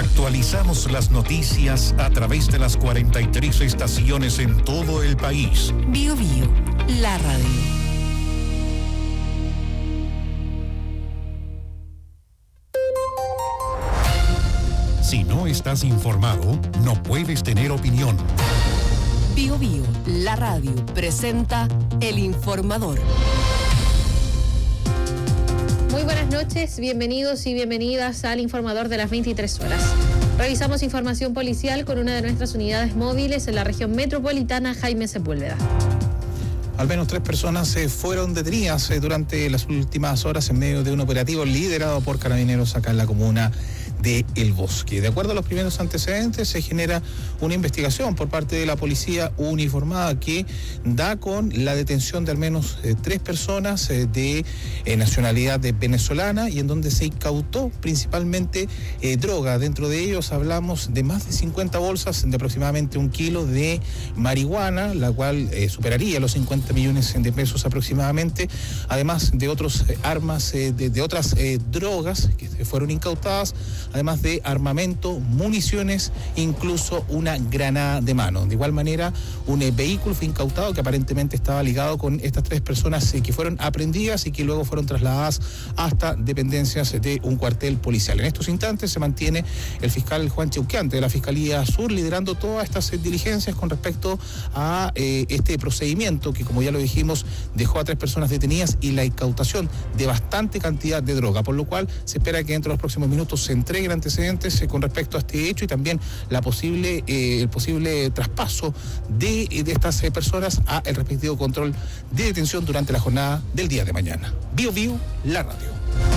Actualizamos las noticias a través de las 43 estaciones en todo el país. Bio Bio, la radio. Si no estás informado, no puedes tener opinión. Bio Bio, la radio, presenta El Informador. Muy buenas noches, bienvenidos y bienvenidas al Informador de las 23 horas. Revisamos información policial con una de nuestras unidades móviles en la región metropolitana, Jaime Sepúlveda. Al menos 3 personas fueron detenidas durante las últimas horas en medio de un operativo liderado por carabineros acá en la comuna de El Bosque. De acuerdo a los primeros antecedentes, se genera una investigación por parte de la policía uniformada que da con la detención de al menos 3 personas de nacionalidad venezolana y en donde se incautó principalmente droga. Dentro de ellos hablamos de más de 50 bolsas de aproximadamente 1 kilo de marihuana, la cual superaría los 50 millones de pesos aproximadamente, además de otros armas, de otras drogas que fueron incautadas, además de armamento, municiones, incluso una granada de mano. De igual manera, un vehículo fue incautado que aparentemente estaba ligado con estas 3 personas que fueron aprehendidas y que luego fueron trasladadas hasta dependencias de un cuartel policial. En estos instantes se mantiene el fiscal Juan Cheuqueante de la Fiscalía Sur liderando todas estas diligencias con respecto a este procedimiento que, como ya lo dijimos, dejó a 3 personas detenidas y la incautación de bastante cantidad de droga, por lo cual se espera que dentro de los próximos minutos se entreguen antecedentes con respecto a este hecho y también el posible traspaso de estas personas a el respectivo control de detención durante la jornada del día de mañana. Bio Bio, la radio.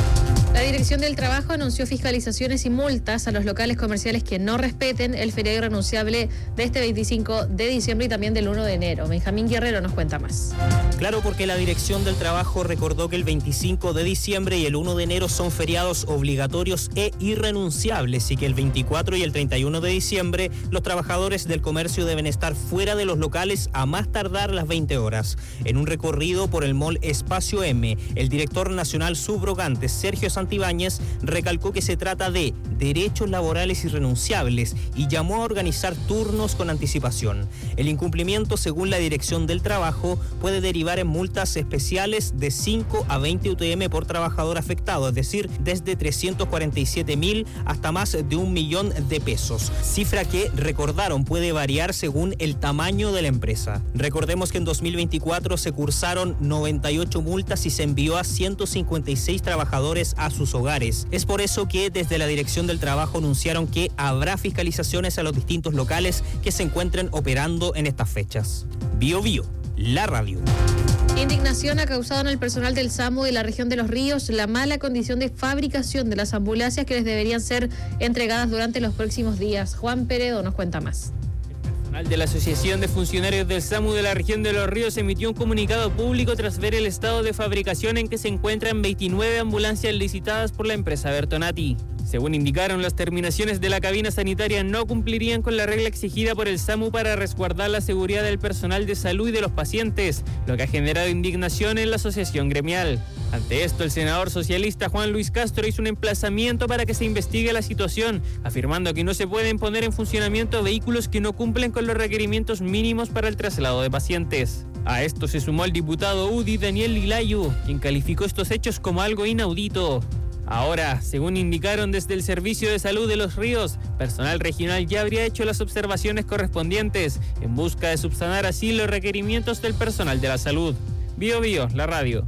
La Dirección del Trabajo anunció fiscalizaciones y multas a los locales comerciales que no respeten el feriado irrenunciable de este 25 de diciembre y también del 1 de enero. Benjamín Guerrero nos cuenta más. Claro, porque la Dirección del Trabajo recordó que el 25 de diciembre y el 1 de enero son feriados obligatorios e irrenunciables y que el 24 y el 31 de diciembre los trabajadores del comercio deben estar fuera de los locales a más tardar las 20 horas. En un recorrido por el mall Espacio M, el director nacional subrogante Sergio Santibáñez recalcó que se trata de derechos laborales irrenunciables y llamó a organizar turnos con anticipación. El incumplimiento, según la Dirección del Trabajo, puede derivar en multas especiales de 5 a 20 UTM por trabajador afectado, es decir, desde 347.000 hasta más de 1 millón de pesos. Cifra que, recordaron, puede variar según el tamaño de la empresa. Recordemos que en 2024 se cursaron 98 multas y se envió a 156 trabajadores a sus hogares. Es por eso que desde la Dirección del Trabajo anunciaron que habrá fiscalizaciones a los distintos locales que se encuentren operando en estas fechas. Bio Bio, la radio. Indignación ha causado en el personal del SAMU de la región de Los Ríos la mala condición de fabricación de las ambulancias que les deberían ser entregadas durante los próximos días. Juan Peredo nos cuenta más. De la Asociación de Funcionarios del SAMU de la región de Los Ríos emitió un comunicado público tras ver el estado de fabricación en que se encuentran 29 ambulancias licitadas por la empresa Bertonati. Según indicaron, las terminaciones de la cabina sanitaria no cumplirían con la regla exigida por el SAMU para resguardar la seguridad del personal de salud y de los pacientes, lo que ha generado indignación en la asociación gremial. Ante esto, el senador socialista Juan Luis Castro hizo un emplazamiento para que se investigue la situación, afirmando que no se pueden poner en funcionamiento vehículos que no cumplen con los requerimientos mínimos para el traslado de pacientes. A esto se sumó el diputado UDI Daniel Lilayu, quien calificó estos hechos como algo inaudito. Ahora, según indicaron desde el Servicio de Salud de Los Ríos, personal regional ya habría hecho las observaciones correspondientes en busca de subsanar así los requerimientos del personal de la salud. Bio Bio, la radio.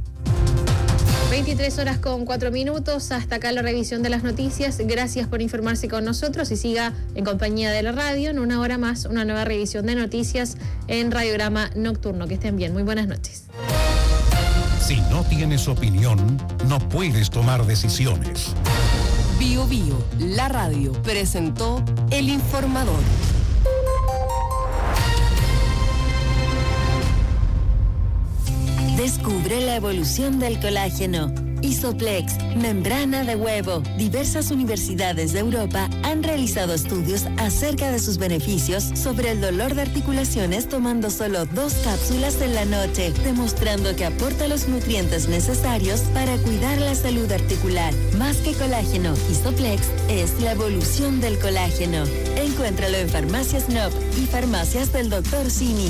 23 horas con 4 minutos, hasta acá la revisión de las noticias. Gracias por informarse con nosotros y siga en compañía de la radio. En una hora más, una nueva revisión de noticias en Radiograma Nocturno. Que estén bien, muy buenas noches. Si no tienes opinión, no puedes tomar decisiones. Bio Bio, la radio, presentó El Informador. Descubre la evolución del colágeno Isoplex, membrana de huevo. Diversas universidades de Europa han realizado estudios acerca de sus beneficios sobre el dolor de articulaciones tomando solo 2 cápsulas en la noche, demostrando que aporta los nutrientes necesarios para cuidar la salud articular. Más que colágeno, Isoplex es la evolución del colágeno. Encuéntralo en Farmacias Nob y Farmacias del Dr. Simi.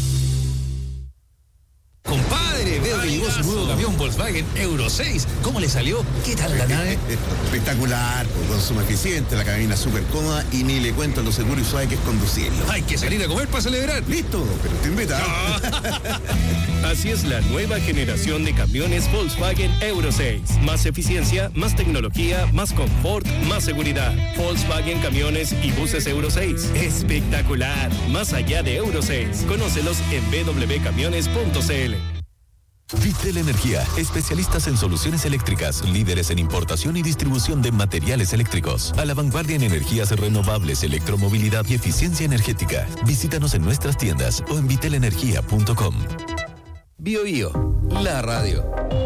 Compadre, veo que llegó su nuevo camión Volkswagen Euro 6. ¿Cómo le salió? ¿Qué tal la nave? Espectacular, con consumo eficiente, la cabina súper cómoda y ni le cuento lo seguro y suave que es conducirlo. Hay que salir a comer para celebrar. Listo, pero te invita. Así es la nueva generación de camiones Volkswagen Euro 6. Más eficiencia, más tecnología, más confort, más seguridad. Volkswagen Camiones y Buses Euro 6. Espectacular. Más allá de Euro 6. Conócelos en www.camiones.cl. Vitel Energía, especialistas en soluciones eléctricas, líderes en importación y distribución de materiales eléctricos, a la vanguardia en energías renovables, electromovilidad y eficiencia energética. Visítanos en nuestras tiendas o en vitelenergia.com. Bio Bio, la radio.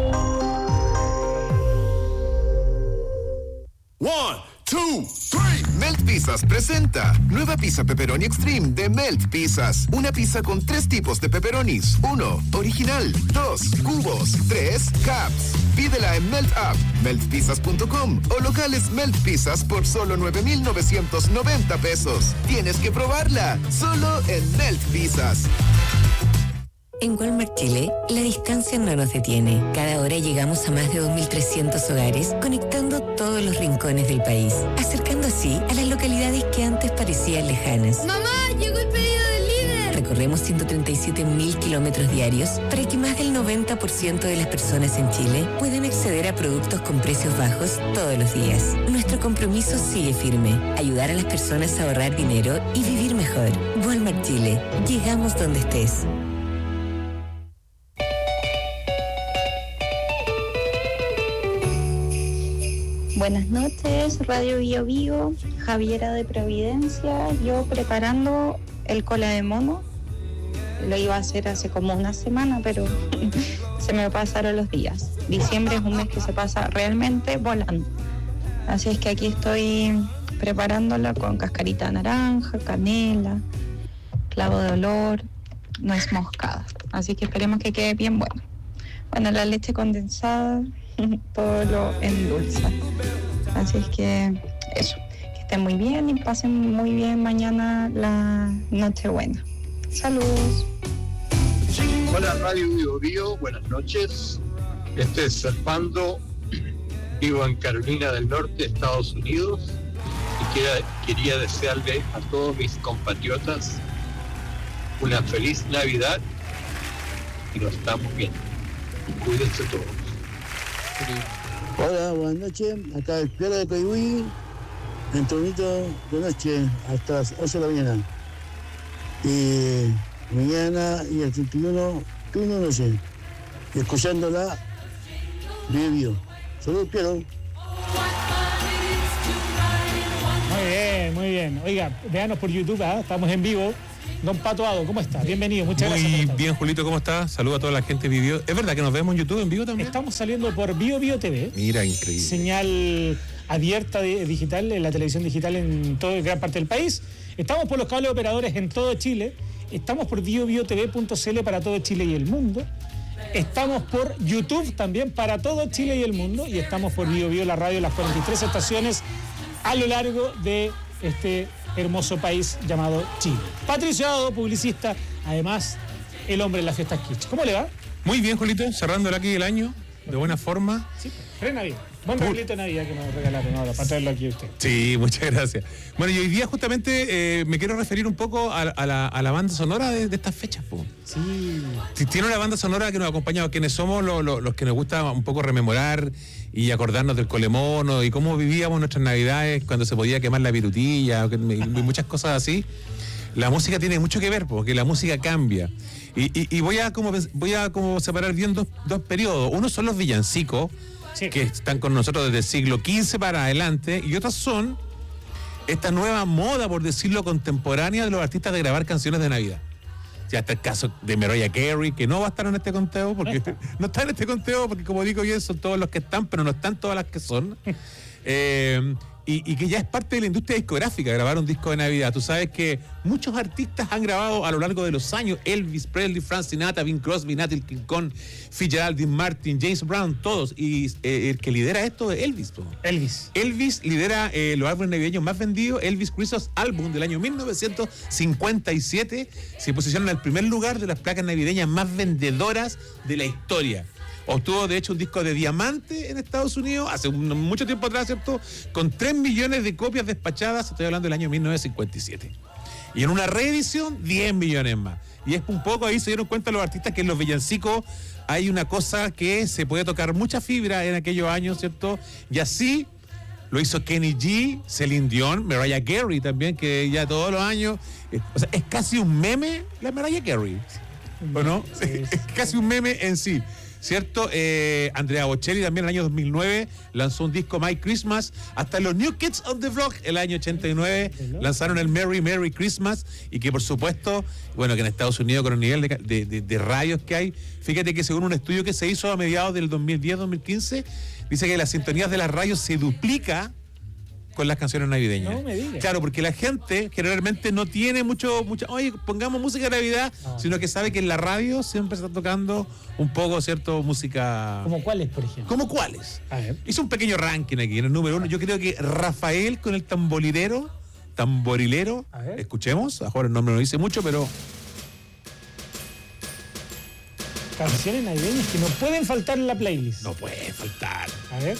1, 2, 3. Melt Pizzas presenta nueva pizza pepperoni extreme de Melt Pizzas. Una pizza con 3 tipos de pepperonis. 1, original. 2, cubos. 3, caps. Pídela en Melt App, meltpizzas.com o locales Melt Pizzas por solo 9,990 pesos. Tienes que probarla, solo en Melt Pizzas. En Walmart Chile, la distancia no nos detiene. Cada hora llegamos a más de 2.300 hogares, conectando todos los rincones del país, acercando así a las localidades que antes parecían lejanas. ¡Mamá, llegó el pedido del líder! Recorremos 137.000 kilómetros diarios para que más del 90% de las personas en Chile puedan acceder a productos con precios bajos todos los días. Nuestro compromiso sigue firme, ayudar a las personas a ahorrar dinero y vivir mejor. Walmart Chile, llegamos donde estés. Buenas noches, Radio Bio Bio, Javiera de Providencia. Yo preparando el cola de mono, lo iba a hacer hace como una semana, pero se me pasaron los días. Diciembre es un mes que se pasa realmente volando. Así es que aquí estoy preparándola con cascarita de naranja, canela, clavo de olor, nuez moscada. Así que esperemos que quede bien bueno. Bueno, la leche condensada, todo lo endulza. Así es que eso, que estén muy bien y pasen muy bien mañana la Nochebuena. Saludos. Hola Radio Bio Bio, buenas noches. Este es Servando, vivo en Carolina del Norte, Estados Unidos, y quería desearle a todos mis compatriotas una feliz Navidad y nos estamos viendo. Cuídense todos. Hola, buenas noches. Acá el Piedra de Coihuí, en tornito de noche hasta las 11 de la mañana. Y mañana y el 31, turno noche. Y escuchándola, Bio Bio. Saludos, Piero. Muy bien. Oiga, véanos por YouTube, estamos en vivo. Don Pato Ado, ¿cómo está? Bienvenido, muchas gracias. Muy bien, Julito, ¿cómo está? Saludos a toda la gente de Bio. ¿Es verdad que nos vemos en YouTube en vivo también? Estamos saliendo por Bio Bio TV. Mira, increíble. Señal abierta digital, en la televisión digital en toda gran parte del país. Estamos por los cables operadores en todo Chile. Estamos por biobiotv.cl para todo Chile y el mundo. Estamos por YouTube también para todo Chile y el mundo. Y estamos por Bio Bio, la radio, las 43 estaciones a lo largo de este hermoso país llamado Chile. Patricio Ado, publicista, además el hombre en las fiestas kitsch. ¿Cómo le va? Muy bien, Julito, cerrando aquí el año de buena forma. Sí, pre-Navidad. Buen regalito de Navidad que nos regalaron ahora para traerlo aquí a usted. Sí, muchas gracias. Bueno, y hoy día justamente me quiero referir un poco a la banda sonora de estas fechas. Sí. Tiene una banda sonora que nos acompaña, quienes somos los que nos gusta un poco rememorar y acordarnos del colemono y cómo vivíamos nuestras Navidades cuando se podía quemar la virutilla y muchas cosas así. La música tiene mucho que ver, porque la música cambia. Y voy a como separar bien dos periodos. Uno son los villancicos, sí, que están con nosotros desde el siglo XV para adelante, y otras son esta nueva moda, por decirlo, contemporánea de los artistas de grabar canciones de Navidad. Ya está el caso de Mariah Carey, que no va a estar en este conteo, porque no está en este conteo, porque como digo bien, son todos los que están, pero no están todas las que son. Y que ya es parte de la industria discográfica, grabar un disco de Navidad. Tú sabes que muchos artistas han grabado a lo largo de los años, Elvis Presley, Frank Sinatra, Bing Crosby, Nat King Cole, Fitzgerald, Dean Martin, James Brown, todos. Y el que lidera esto es Elvis. Elvis lidera los álbumes navideños más vendidos. Elvis Christmas Album del año 1957 se posiciona en el primer lugar de las placas navideñas más vendedoras de la historia. Obtuvo, de hecho, un disco de diamante en Estados Unidos hace mucho tiempo atrás, ¿cierto? Con 3 millones de copias despachadas, estoy hablando del año 1957. Y en una reedición, 10 millones más. Y es un poco ahí se dieron cuenta los artistas que en los villancicos hay una cosa que se puede tocar mucha fibra en aquellos años, ¿cierto? Y así lo hizo Kenny G, Celine Dion, Mariah Carey también, que ya todos los años... o sea, es casi un meme la Mariah Carey, ¿o no? Sí, sí. Es casi un meme en sí. ¿Cierto? Andrea Bocelli también en el año 2009 lanzó un disco My Christmas. Hasta los New Kids on the Block el año 89 lanzaron el Merry Merry Christmas. Y que por supuesto, bueno, que en Estados Unidos con el nivel de radios que hay, fíjate que según un estudio que se hizo a mediados del 2010-2015, dice que las sintonías de las radios se duplica con las canciones navideñas. No me digas. Claro, porque la gente generalmente no tiene mucho, oye, pongamos música de Navidad, sino que sabe que en la radio siempre se está tocando un poco, ¿cierto? Música... ¿Como cuáles, por ejemplo? ¿Como cuáles? A ver. Hizo un pequeño ranking aquí, en el número 1. Yo creo que Rafael con el tamborilero, escuchemos, ahora el nombre no dice mucho, pero... Canciones navideñas que no pueden faltar en la playlist. No pueden faltar. A ver.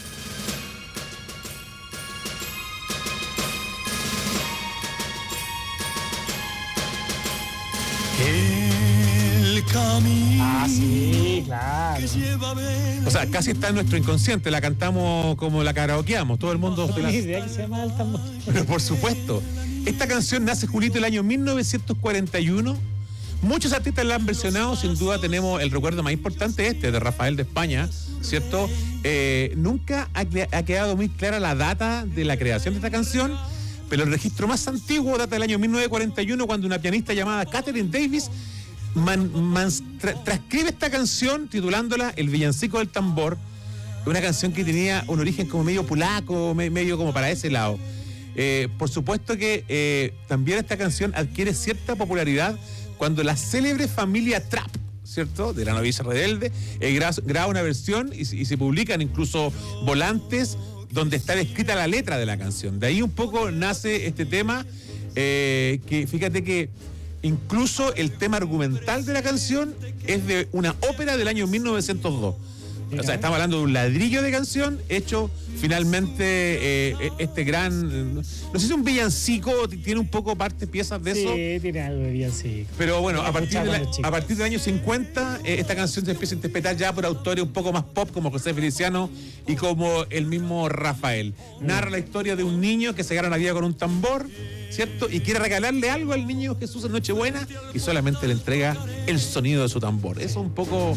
El camino. Ah, sí, claro. O sea, casi está en nuestro inconsciente, la cantamos como la karaokeamos, todo el mundo... No tenía idea que se llama el tambor. Pero por supuesto, esta canción nace, Julito, el año 1941. Muchos artistas la han versionado, sin duda tenemos el recuerdo más importante de Rafael de España, ¿cierto? Nunca ha quedado muy clara la data de la creación de esta canción, pero el registro más antiguo data del año 1941, cuando una pianista llamada Catherine Davis transcribe esta canción titulándola El villancico del tambor, una canción que tenía un origen como medio polaco, medio como para ese lado. Por supuesto que también esta canción adquiere cierta popularidad cuando la célebre familia Trapp, ¿cierto?, de La novicia rebelde, graba una versión y se publican incluso volantes donde está descrita la letra de la canción. De ahí un poco nace este tema, que fíjate que incluso el tema argumental de la canción es de una ópera del año 1902. O sea, estamos hablando de un ladrillo de canción hecho finalmente este gran... No sé si un villancico, tiene un poco piezas de eso. Sí, tiene algo de villancico. Pero bueno, a partir del año 50, esta canción se empieza a interpretar ya por autores un poco más pop, como José Feliciano y como el mismo Rafael. Narra la historia de un niño que se gana la vida con un tambor, ¿cierto? Y quiere regalarle algo al niño Jesús en Nochebuena y solamente le entrega el sonido de su tambor. Eso un poco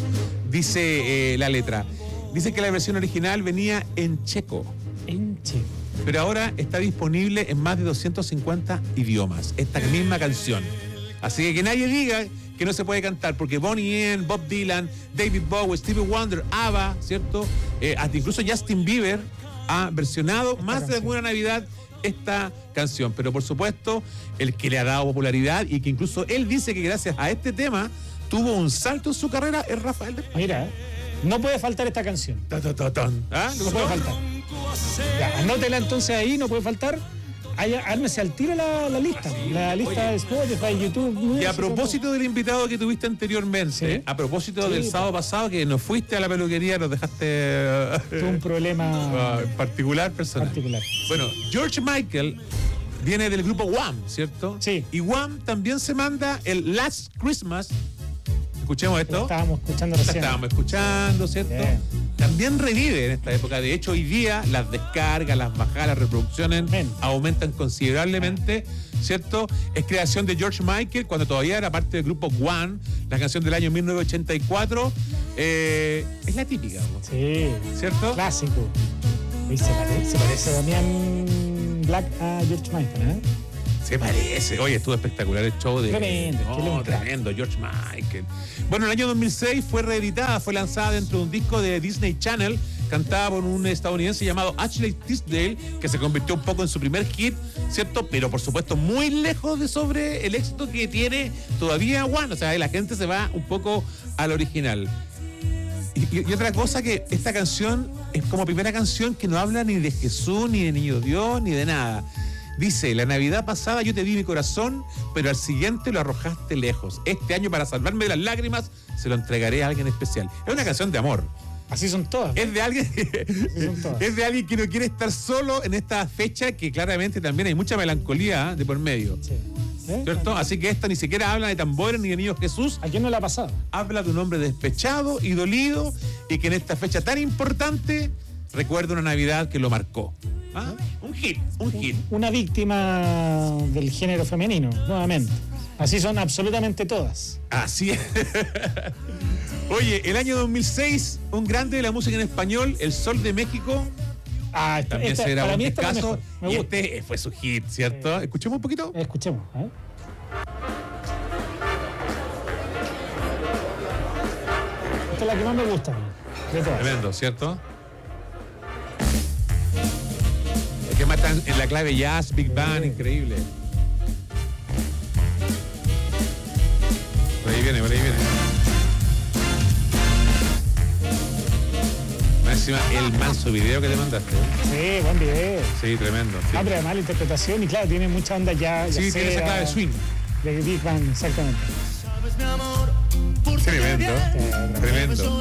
dice la letra. Dice que la versión original venía en checo. En checo. Pero ahora está disponible en más de 250 idiomas, esta misma canción. Así que nadie diga que no se puede cantar, porque Bonnie M, Bob Dylan, David Bowie, Stevie Wonder, ABBA, ¿cierto? Hasta incluso Justin Bieber ha versionado más de alguna Navidad esta canción. Pero por supuesto, el que le ha dado popularidad y que incluso él dice que gracias a este tema tuvo un salto en su carrera es Rafael de España. Mira, no puede faltar esta canción. ¿Ah? No puede faltar. Ya, anótela entonces ahí, no puede faltar. Ármese al tiro la lista. La lista de Spotify, YouTube. Y a propósito del invitado que tuviste anteriormente, a propósito del sábado pasado, que nos fuiste a la peluquería, nos dejaste... Tuve un problema personal. Bueno, George Michael viene del grupo Wham, ¿cierto? Sí. Y Wham también se manda el Last Christmas. Escuchemos esto. Estábamos escuchando recién. Estábamos escuchando, ¿cierto? Bien. También revive en esta época. De hecho, hoy día las descargas, las bajadas, las reproducciones aumentan considerablemente, ¿cierto? Es creación de George Michael cuando todavía era parte del grupo One. La canción del año 1984. Es la típica, ¿no? Sí. ¿Cierto? Clásico. Y se parece Damián Black a George Michael, ¿eh? Se parece. Oye, estuvo espectacular el show de... Tremendo, George Michael. Bueno, en el año 2006 fue reeditada, fue lanzada dentro de un disco de Disney Channel, cantada por un estadounidense llamado Ashley Tisdale, que se convirtió un poco en su primer hit, ¿cierto? Pero por supuesto muy lejos de sobre el éxito que tiene todavía One. O sea, la gente se va un poco al original. Y otra cosa, que esta canción es como primera canción que no habla ni de Jesús, ni de Niño Dios, ni de nada. Dice: la Navidad pasada yo te di mi corazón, pero al siguiente lo arrojaste lejos. Este año, para salvarme de las lágrimas, se lo entregaré a alguien especial. Es una canción de amor. Así son todas. Es de alguien que no quiere estar solo en esta fecha, que claramente también hay mucha melancolía de por medio. Sí. ¿Cierto? Así que esta ni siquiera habla de tambores ni de niños Jesús. ¿A quién no le ha pasado? Habla de un hombre despechado y dolido, y que en esta fecha tan importante recuerda una Navidad que lo marcó. ¿Ah? Un hit. Una víctima del género femenino, nuevamente. Así son absolutamente todas. Así es. Oye, el año 2006, un grande de la música en español, El Sol de México. También se grabó en este caso. Y este fue su hit, ¿cierto? ¿Escuchemos un poquito? Escuchemos. Esta es la que más me gusta. De todas. Tremendo, ¿cierto? Es que matan en la clave jazz, big band, increíble. Por ahí viene. Máxima, el manso video que te mandaste. Sí, buen video. Sí, tremendo. Sí. Pero además la interpretación, y claro, tiene mucha onda ya. Sí, tiene esa clave swing. De big band, exactamente. Tremendo.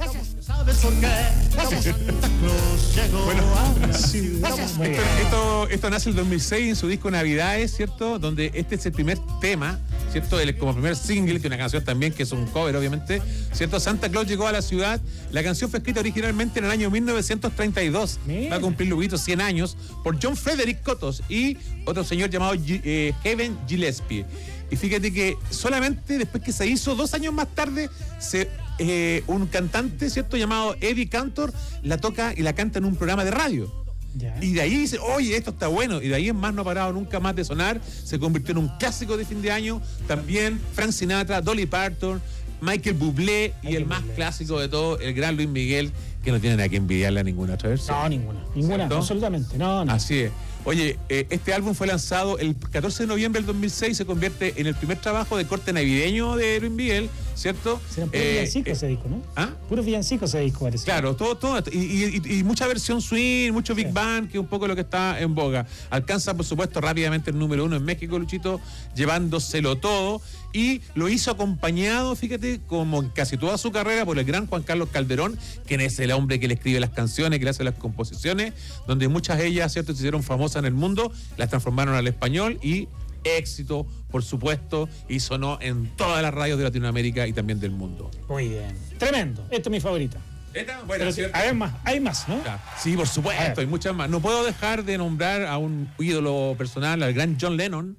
Bueno, esto nace el 2006 en su disco Navidades, ¿cierto? Donde este es el primer tema, ¿cierto? Como primer single, que una canción también que es un cover, obviamente, ¿cierto? Santa Claus llegó a la ciudad. La canción fue escrita originalmente en el año 1932. Va a cumplir luego 100 años por John Frederick Cotos y otro señor llamado Kevin Gillespie. Y fíjate que solamente después que se hizo, 2 años más tarde, un cantante, ¿cierto?, llamado Eddie Cantor, la toca y la canta en un programa de radio. Ya. Y de ahí dice, oye, esto está bueno. Y de ahí en más no ha parado nunca más de sonar. Se convirtió en un clásico de fin de año. También Frank Sinatra, Dolly Parton, Michael Bublé y el más clásico de todo, el gran Luis Miguel, que no tiene nada que envidiarle a ninguna otra versión. No, ninguna, absolutamente. No. Así es. Oye, este álbum fue lanzado el 14 de noviembre del 2006, se convierte en el primer trabajo de corte navideño de Luis Miguel, ¿cierto? Serán puros villancicos ese disco, ¿no? Puros villancicos ese disco, parece. Claro, todo. Y mucha versión swing, mucho big band, que es un poco lo que está en boga. Alcanza, por supuesto, rápidamente el número 1 en México, Luchito, llevándoselo todo. Y lo hizo acompañado, fíjate, como en casi toda su carrera, por el gran Juan Carlos Calderón, quien es el hombre que le escribe las canciones, que le hace las composiciones, donde muchas de ellas, ¿cierto?, se hicieron famosas en el mundo, las transformaron al español y éxito, por supuesto, y sonó en todas las radios de Latinoamérica y también del mundo. Muy bien. Tremendo. Esta es mi favorita. ¿Esta? Bueno, hay más, ¿no? Sí, por supuesto, hay muchas más. No puedo dejar de nombrar a un ídolo personal, al gran John Lennon.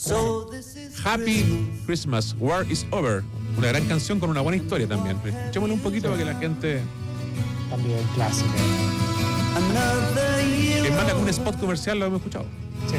Happy Christmas, War is Over. Una gran canción con una buena historia también. Escuchémosle un poquito para que la gente... También clásica. Que manda con un spot comercial, lo hemos escuchado. Sí.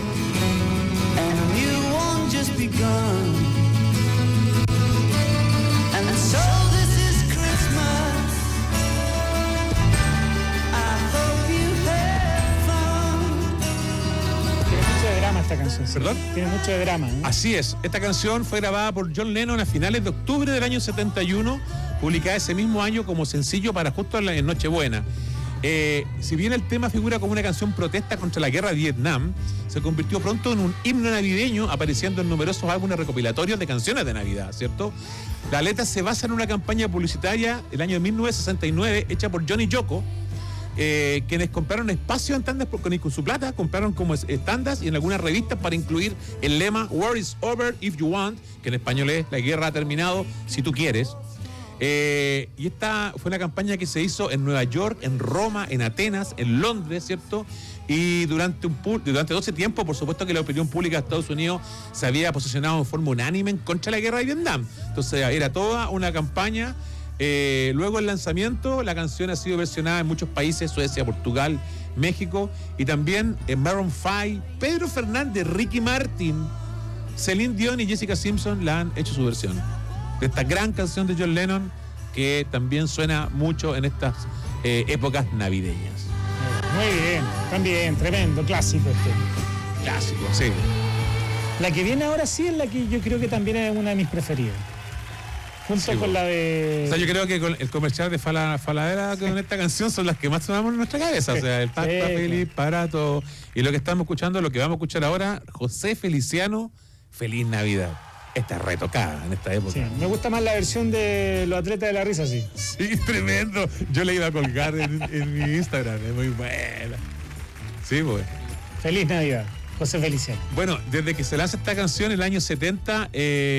Esta canción. ¿Perdón? Tiene mucho de drama, ¿eh? Así es. Esta canción fue grabada por John Lennon a finales de octubre del año 71, publicada ese mismo año como sencillo para justo en Nochebuena. Si bien el tema figura como una canción protesta contra la guerra de Vietnam, se convirtió pronto en un himno navideño, apareciendo en numerosos álbumes recopilatorios de canciones de Navidad, ¿cierto? La letra se basa en una campaña publicitaria del año 1969 hecha por Johnny Yoko, quienes compraron espacio en tandas con su plata, compraron como estandas y en algunas revistas para incluir el lema War is over if you want, que en español es la guerra ha terminado si tú quieres. Y esta fue una campaña que se hizo en Nueva York, en Roma, en Atenas, en Londres, ¿cierto? Y durante 12 tiempos, por supuesto que la opinión pública de Estados Unidos se había posicionado en forma unánime en contra de la guerra de Vietnam. Entonces era toda una campaña. Luego del lanzamiento, la canción ha sido versionada en muchos países, Suecia, Portugal, México, y también Maroon 5, Pedro Fernández, Ricky Martin, Celine Dion y Jessica Simpson la han hecho su versión de esta gran canción de John Lennon, que también suena mucho en estas épocas navideñas. Muy bien, también, tremendo, clásico este. Clásico, sí. La que viene ahora sí es la que yo creo que también es una de mis preferidas. Junto con la de... O sea, yo creo que con el comercial de Faladera con esta canción son las que más sonamos en nuestra cabeza. O sea, el Pasta Feliz para todo. Y lo que estamos escuchando, lo que vamos a escuchar ahora, José Feliciano, Feliz Navidad. Está retocada en esta época. Sí, me gusta más la versión de Los Atletas de la Risa, sí. Sí, tremendo. Yo le iba a colgar en mi Instagram. Es muy buena. Sí, pues. Feliz Navidad, José Feliciano. Bueno, desde que se lanza esta canción en el año 70,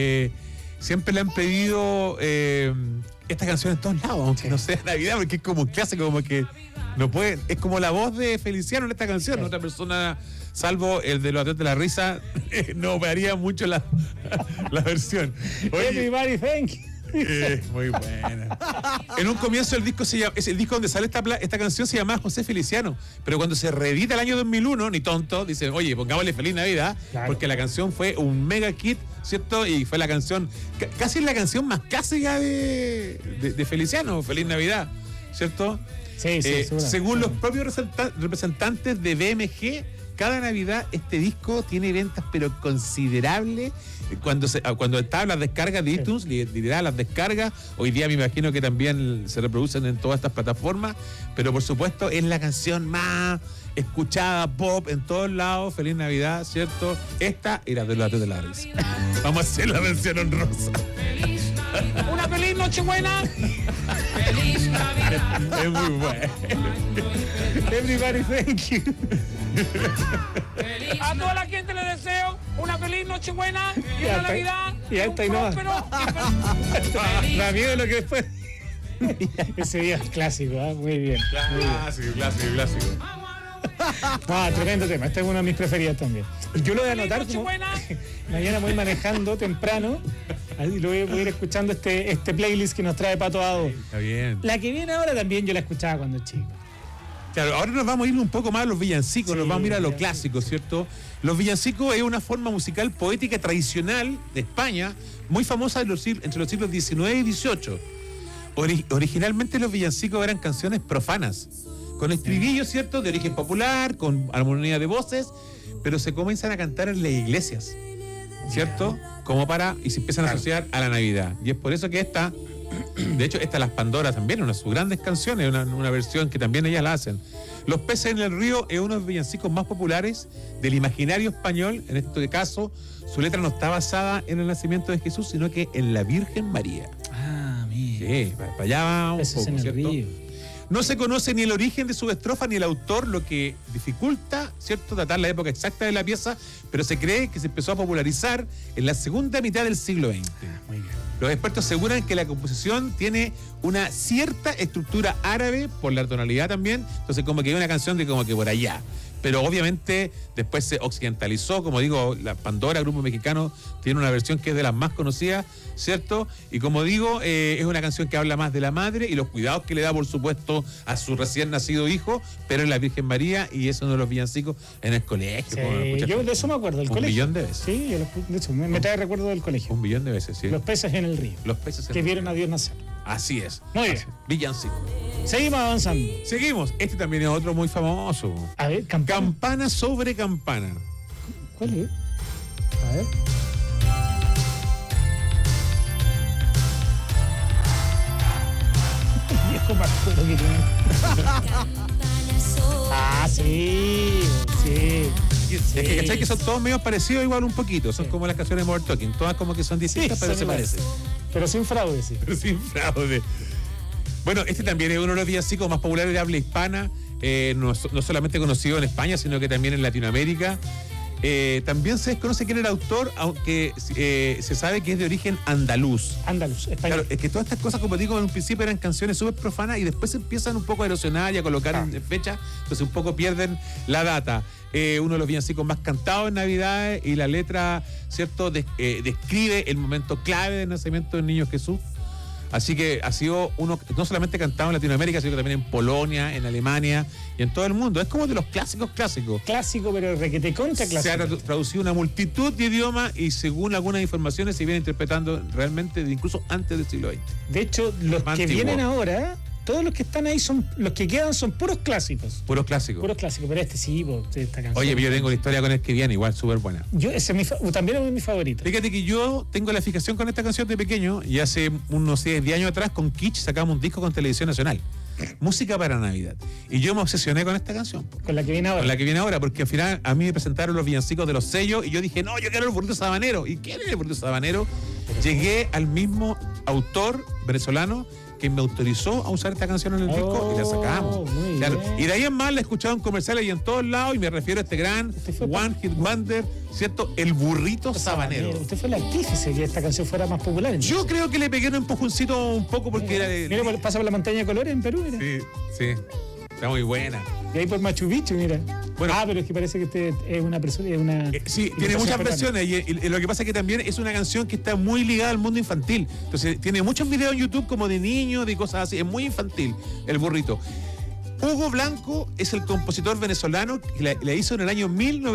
siempre le han pedido esta canción en todos lados, aunque no sea Navidad, porque es como un clásico, como que no puede. Es como la voz de Feliciano en esta canción. Otra persona, salvo el de Los Atletas de la Risa, no varía mucho la versión. Oye, Everybody thank you. Muy buena. En un comienzo el disco es el disco donde sale esta canción se llamaba José Feliciano, pero cuando se reedita el año 2001, ni tonto, dicen, oye, pongámosle Feliz Navidad, claro, porque la canción fue un mega hit, ¿cierto? Y fue la canción, casi la canción más clásica de Feliciano, Feliz Navidad, ¿cierto? Sí, según los propios representantes de BMG, cada Navidad este disco tiene ventas pero considerables. Cuando estaban las descargas de iTunes, lidera las descargas. Hoy día me imagino que también se reproducen en todas estas plataformas, pero por supuesto es la canción más escuchada pop en todos lados. Feliz Navidad, ¿cierto? Esta y la de Los Atletas de la Risa. Vamos a hacer la versión honrosa. Una feliz Nochebuena. Feliz Navidad. Es muy bueno. Everybody thank you. A toda la gente le deseo una feliz Nochebuena y una Navidad. Y esta y no. Da miedo lo que después. Ese día es clásico, ¿eh? Muy bien. Clásico. No, tremendo tema. Este es uno de mis preferidos también. Yo lo voy a anotar como mañana voy manejando temprano. Así lo voy a ir escuchando este playlist que nos trae Pato Ado. Está bien. La que viene ahora también yo la escuchaba cuando chico. Claro, ahora nos vamos a ir un poco más a los villancicos, nos vamos a ir a lo clásico, ¿cierto? Los villancicos es una forma musical poética tradicional de España, muy famosa entre los siglos XIX y XVIII. Originalmente los villancicos eran canciones profanas, con estribillos, ¿cierto?, de origen popular, con armonía de voces, pero se comienzan a cantar en las iglesias, ¿cierto? Y se empiezan a asociar a la Navidad. Y es por eso que de hecho, Las Pandoras también, una de sus grandes canciones, una versión que también ellas la hacen. Los peces en el río es uno de los villancicos más populares del imaginario español. En este caso, su letra no está basada en el nacimiento de Jesús, sino que en la Virgen María. Ah, mira. Sí, para allá va un peces poco, en el ¿cierto? río. No se conoce ni el origen de su estrofa ni el autor, lo que dificulta, ¿cierto?, datar la época exacta de la pieza, pero se cree que se empezó a popularizar en la segunda mitad del siglo XX. Muy bien. Los expertos aseguran que la composición tiene una cierta estructura árabe por la tonalidad también, entonces como que hay una canción de como que por allá. Pero obviamente después se occidentalizó, como digo, la Pandora, grupo mexicano, tiene una versión que es de las más conocidas, ¿cierto? Y como digo, es una canción que habla más de la madre y los cuidados que le da, por supuesto, a su recién nacido hijo, pero en la Virgen María, y es uno de los villancicos en el colegio. Sí, yo de eso me acuerdo, del colegio. 1 millón de veces. Sí, de hecho, me trae recuerdo del colegio. 1 millón de veces, sí. Los peces en el río. Los peces en que el vieron a Dios nacer. Así es. Muy bien. Villancico. Seguimos avanzando. Seguimos. Este también es otro muy famoso. A ver, Campana sobre campana. ¿Cuál es? A ver. Viejo más cuero que tiene. Ah, sí. Es que, ¿cachai? Que son todos medio parecidos igual un poquito. Son como las canciones de Modern Talking. Todas como que son distintas, pero se parecen. Pero sin fraude, sí. Pero sin fraude. Bueno, este también es uno de los villancicos más populares de habla hispana. No solamente conocido en España, sino que también en Latinoamérica. También se desconoce quién era el autor, aunque se sabe que es de origen andaluz. Andaluz, español. Claro, es que todas estas cosas, como digo, en un principio eran canciones súper profanas y después se empiezan un poco a erosionar y a colocar en fecha, entonces un poco pierden la data. Uno de los villancicos más cantados en Navidad, y la letra, ¿cierto?, describe el momento clave del nacimiento del niño Jesús. Así que ha sido uno, no solamente cantado en Latinoamérica, sino que también en Polonia, en Alemania y en todo el mundo. Es como de los clásicos. Clásico, pero requete contra clásico. Se ha traducido una multitud de idiomas y según algunas informaciones se viene interpretando realmente incluso antes del siglo XX. De hecho, los que vienen ahora, todos los que están ahí los que quedan son puros clásicos. Puros clásicos, pero esta canción. Oye, yo tengo la historia con el que viene, igual súper buena. También es mi favorito. Fíjate que yo tengo la fijación con esta canción de pequeño y hace unos 10 años atrás con Kitsch sacamos un disco con Televisión Nacional. Música para Navidad. Y yo me obsesioné con esta canción. Con la que viene ahora. Con la que viene ahora, porque al final a mí me presentaron los villancicos de los sellos y yo dije, no, yo quiero el burrito sabanero. ¿Y quién es el burrito sabanero? Llegué al mismo autor venezolano que me autorizó a usar esta canción en el disco y la sacamos. Claro. Y de ahí en más la he escuchado en comerciales y en todos lados y me refiero a este gran One Hit Wonder, ¿cierto? El burrito sabanero. Usted fue el artífice que esta canción fuera más popular. Entonces. Yo creo que le pegué un empujoncito un poco porque era de... Mira, pasa por la montaña de colores en Perú, mira. Sí. Está muy buena. Y ahí por Machu Picchu, mira. Bueno, pero es que parece que usted es una persona. Sí, tiene muchas versiones. Y lo que pasa es que también es una canción que está muy ligada al mundo infantil. Entonces, tiene muchos videos en YouTube como de niños, de cosas así. Es muy infantil, el burrito. Hugo Blanco es el compositor venezolano que la hizo en el año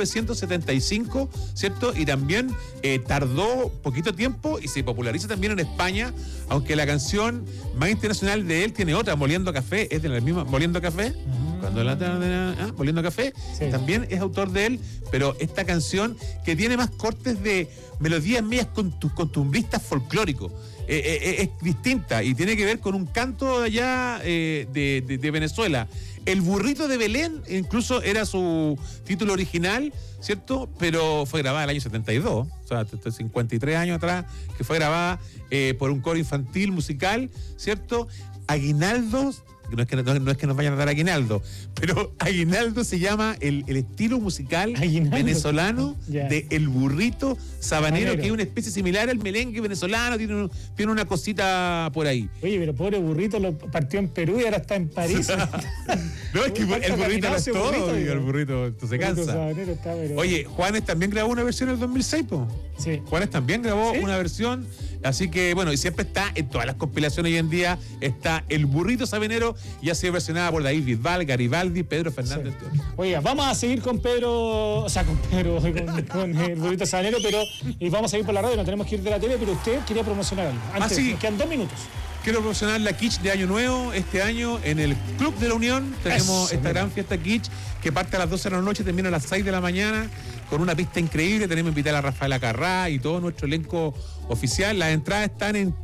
1975, ¿cierto? Y también tardó poquito tiempo y se populariza también en España, aunque la canción más internacional de él tiene otra, Moliendo Café, es de la misma, Moliendo Café. Moliendo Café, sí. También es autor de él, pero esta canción que tiene más cortes de melodías medias costumbristas folclóricos. Es distinta y tiene que ver con un canto de allá de Venezuela. El burrito de Belén incluso era su título original, ¿cierto? Pero fue grabada en el año 72, o sea, 53 años atrás, que fue grabada por un coro infantil musical, ¿cierto? Aguinaldos. No es que nos vayan a dar aguinaldo, pero aguinaldo se llama el estilo musical venezolano de el burrito sabanero, que es una especie similar al merengue venezolano, tiene una cosita por ahí. Oye, pero pobre burrito lo partió en Perú y ahora está en París. No, es que el burrito no es todo, el burrito se cansa. Oye, Juanes también grabó una versión en el 2006, po. Sí. Juanes también grabó una versión, así que bueno, y siempre está en todas las compilaciones hoy en día, está el burrito sabanero y ha sido versionada por David Bisbal, Garibaldi, Pedro Fernández. Sí. Oiga, vamos a seguir con Pedro, con el burrito sabanero, pero y vamos a seguir por la radio, no tenemos que ir de la tele, pero usted quería promocionar algo. Antes, sí. Quedan 2 minutos. Quiero promocionar la Kitsch de Año Nuevo. Este año en el Club de la Unión tenemos esta gran fiesta Kitsch que parte a las 12 de la noche, termina a las 6 de la mañana con una pista increíble. Tenemos invitada a Rafaela Carrá y todo nuestro elenco oficial. Las entradas están en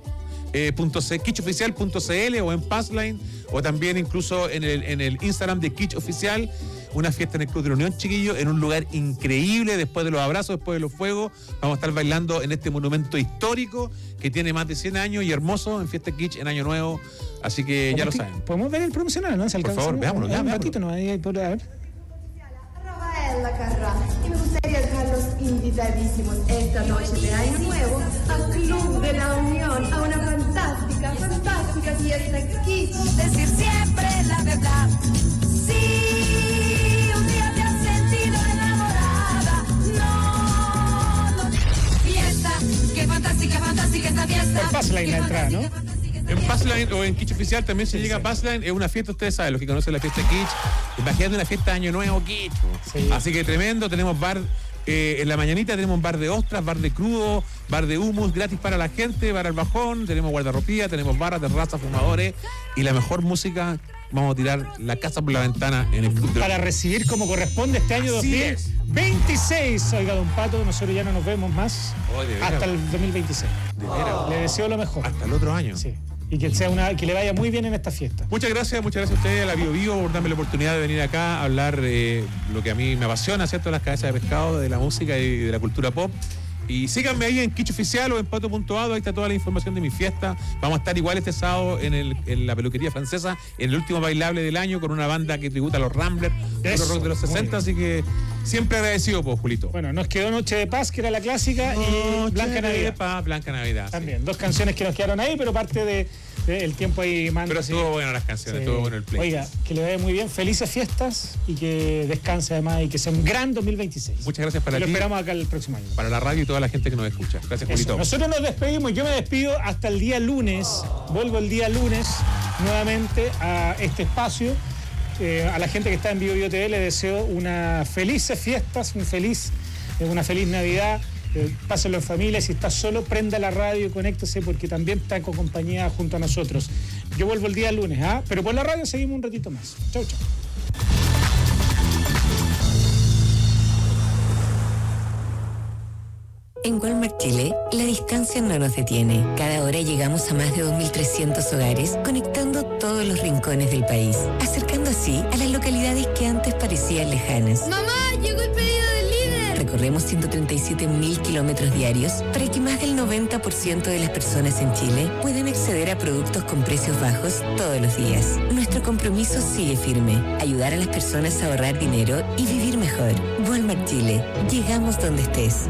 kitchoficial.cl o en Passline o también incluso en el Instagram de Kitsch Oficial. Una fiesta en el Club de la Unión, chiquillos, en un lugar increíble, después de los abrazos, después de los fuegos. Vamos a estar bailando en este monumento histórico que tiene más de 100 años y hermoso en Fiesta Kitsch en Año Nuevo. Así que ya lo saben. ¿Podemos ver el promocional, no? Por favor, veámoslo. Un ratito, ¿no? Ahí, a ver. Rafaela Carrá, y me gustaría dejarlos invitadísimos esta noche de Año Nuevo al Club de la Unión, a una fantástica fiesta Kitsch. Decir siempre la verdad. Sí, un día te has sentido enamorada. No. Fiesta, qué fantástica esta fiesta. El Passline la entrada, ¿no? En Passline o en Kitsch Oficial también se llega a Passline. Es una fiesta, ustedes saben, los que conocen la fiesta Kitsch. Imagínate una fiesta de Año Nuevo Kitsch. Sí. Así que tremendo. Tenemos bar en la mañanita, tenemos bar de ostras, bar de crudo, bar de hummus gratis para la gente, bar al bajón, tenemos guardarropía, tenemos barras, terrazas, fumadores y la mejor música. Vamos a tirar la casa por la ventana en el club para recibir como corresponde este año 2026. Oiga, don Pato, nosotros ya no nos vemos más hasta el 2026. Le deseo lo mejor. Hasta el otro año. Sí. Y que le vaya muy bien en esta fiesta. Muchas gracias a ustedes, a la Bio Bio, por darme la oportunidad de venir acá a hablar lo que a mí me apasiona, ¿cierto? Las cabezas de pescado, de la música y de la cultura pop. Y síganme ahí en Kitsch Oficial o en Pato.ado, ahí está toda la información de mi fiesta. Vamos a estar igual este sábado en la peluquería francesa, en el último bailable del año, con una banda que tributa a los Ramblers, los rock de los 60, así que siempre agradecido, pues, Julito. Bueno, nos quedó Noche de Paz, que era la clásica, y Blanca Navidad. Blanca Navidad. También, 2 canciones que nos quedaron ahí, pero parte de El tiempo ahí manda. Pero estuvo bueno las canciones, estuvo bueno el play. Oiga, que le vaya muy bien, felices fiestas y que descanse además y que sea un gran 2026. Muchas gracias para ti. Lo esperamos acá el próximo año. Para la radio y toda la gente que nos escucha. Gracias, Julito. Nosotros nos despedimos, yo me despido hasta el día lunes. Vuelvo el día lunes nuevamente a este espacio. A la gente que está en Bio Bio TV le deseo unas felices fiestas, una feliz Navidad. Pásenlo en familia, si estás solo, prenda la radio y conéctese porque también está con compañía junto a nosotros. Yo vuelvo el día lunes, pero por la radio seguimos un ratito más. Chau, chau. En Walmart Chile, la distancia no nos detiene. Cada hora llegamos a más de 2.300 hogares, conectando todos los rincones del país, acercando así a las localidades que antes parecían lejanas. ¡Mamá, llegó el pedido del líder! Recorremos 137.000 kilómetros diarios para que más del 90% de las personas en Chile puedan acceder a productos con precios bajos todos los días. Nuestro compromiso sigue firme: ayudar a las personas a ahorrar dinero y vivir mejor. Walmart Chile, llegamos donde estés.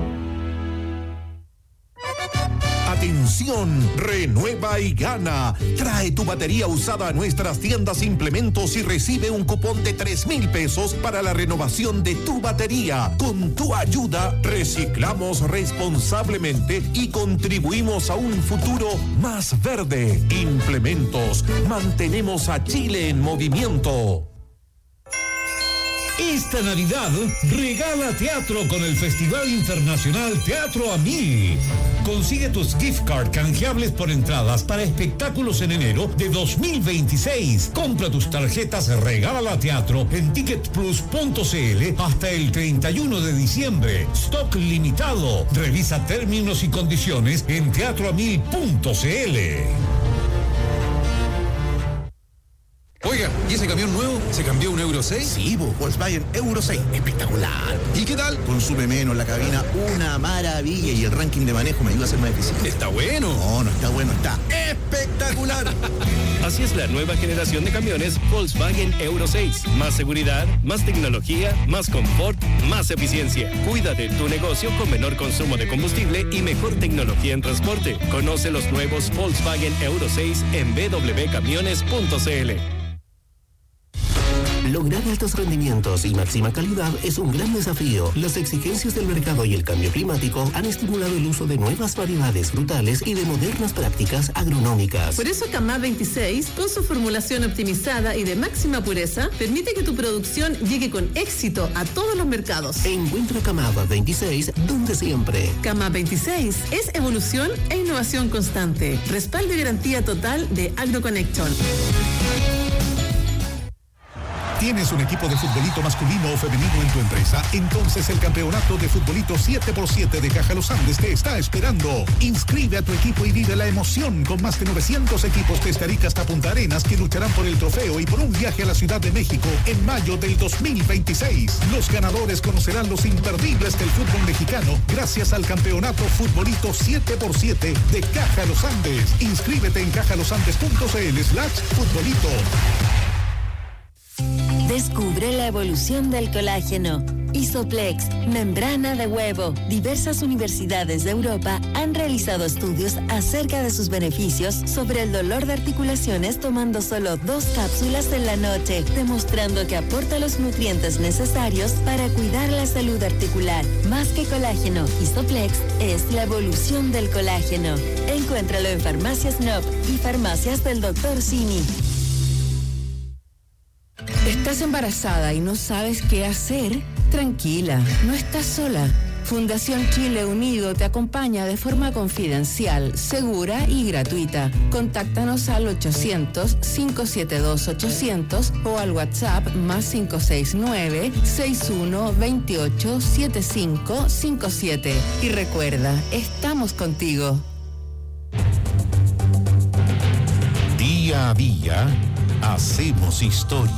Atención, renueva y gana. Trae tu batería usada a nuestras tiendas Implementos y recibe un cupón de 3,000 pesos para la renovación de tu batería. Con tu ayuda, reciclamos responsablemente y contribuimos a un futuro más verde. Implementos, mantenemos a Chile en movimiento. Esta Navidad regala teatro con el Festival Internacional Teatro a 1000. Consigue tus gift card canjeables por entradas para espectáculos en enero de 2026. Compra tus tarjetas Regala Teatro en ticketplus.cl hasta el 31 de diciembre. Stock limitado. Revisa términos y condiciones en teatroa1000.cl. Oiga, ¿y ese camión nuevo se cambió a un Euro 6? Sí, Volkswagen Euro 6. Espectacular. ¿Y qué tal? Consume menos la cabina, una maravilla. Y el ranking de manejo me ayuda a ser más eficiente. ¿Está bueno? No está bueno, está espectacular. Así es la nueva generación de camiones Volkswagen Euro 6. Más seguridad, más tecnología, más confort, más eficiencia. Cuida de tu negocio con menor consumo de combustible y mejor tecnología en transporte. Conoce los nuevos Volkswagen Euro 6 en www.camiones.cl. Lograr altos rendimientos y máxima calidad es un gran desafío. Las exigencias del mercado y el cambio climático han estimulado el uso de nuevas variedades frutales y de modernas prácticas agronómicas. Por eso Camá 26, con su formulación optimizada y de máxima pureza, permite que tu producción llegue con éxito a todos los mercados. Encuentra Camá 26 donde siempre. Camá 26 es evolución e innovación constante. Respaldo y garantía total de AgroConnection. ¿Tienes un equipo de futbolito masculino o femenino en tu empresa? Entonces el campeonato de futbolito 7x7 de Caja Los Andes te está esperando. Inscribe a tu equipo y vive la emoción con más de 900 equipos de Arica hasta Punta Arenas que lucharán por el trofeo y por un viaje a la Ciudad de México en mayo del 2026. Los ganadores conocerán los imperdibles del fútbol mexicano gracias al campeonato futbolito 7x7 de Caja Los Andes. Inscríbete en cajalosandes.cl/futbolito. Descubre la evolución del colágeno. Isoplex, membrana de huevo. Diversas universidades de Europa han realizado estudios acerca de sus beneficios sobre el dolor de articulaciones tomando solo 2 cápsulas en la noche, demostrando que aporta los nutrientes necesarios para cuidar la salud articular. Más que colágeno, Isoplex es la evolución del colágeno. Encuéntralo en Farmacias NOP y Farmacias del Dr. Simi. ¿Estás embarazada y no sabes qué hacer? Tranquila, no estás sola. Fundación Chile Unido te acompaña de forma confidencial, segura y gratuita. Contáctanos al 800-572-800 o al WhatsApp más 569-6128-7557. Y recuerda, estamos contigo. Día a día, hacemos historia.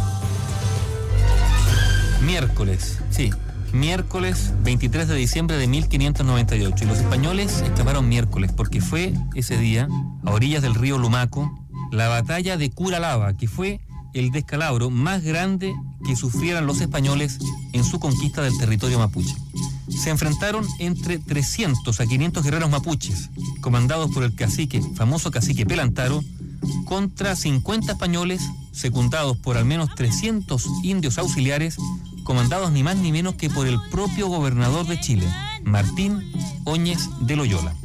Miércoles 23 de diciembre de 1598. Y los españoles escaparon miércoles porque fue ese día, a orillas del río Lumaco, la batalla de Curalaba, que fue el descalabro más grande que sufrieran los españoles en su conquista del territorio mapuche. Se enfrentaron entre 300 a 500 guerreros mapuches, comandados por el famoso cacique Pelantaro, contra 50 españoles, secundados por al menos 300 indios auxiliares, comandados ni más ni menos que por el propio gobernador de Chile, Martín Óñez de Loyola.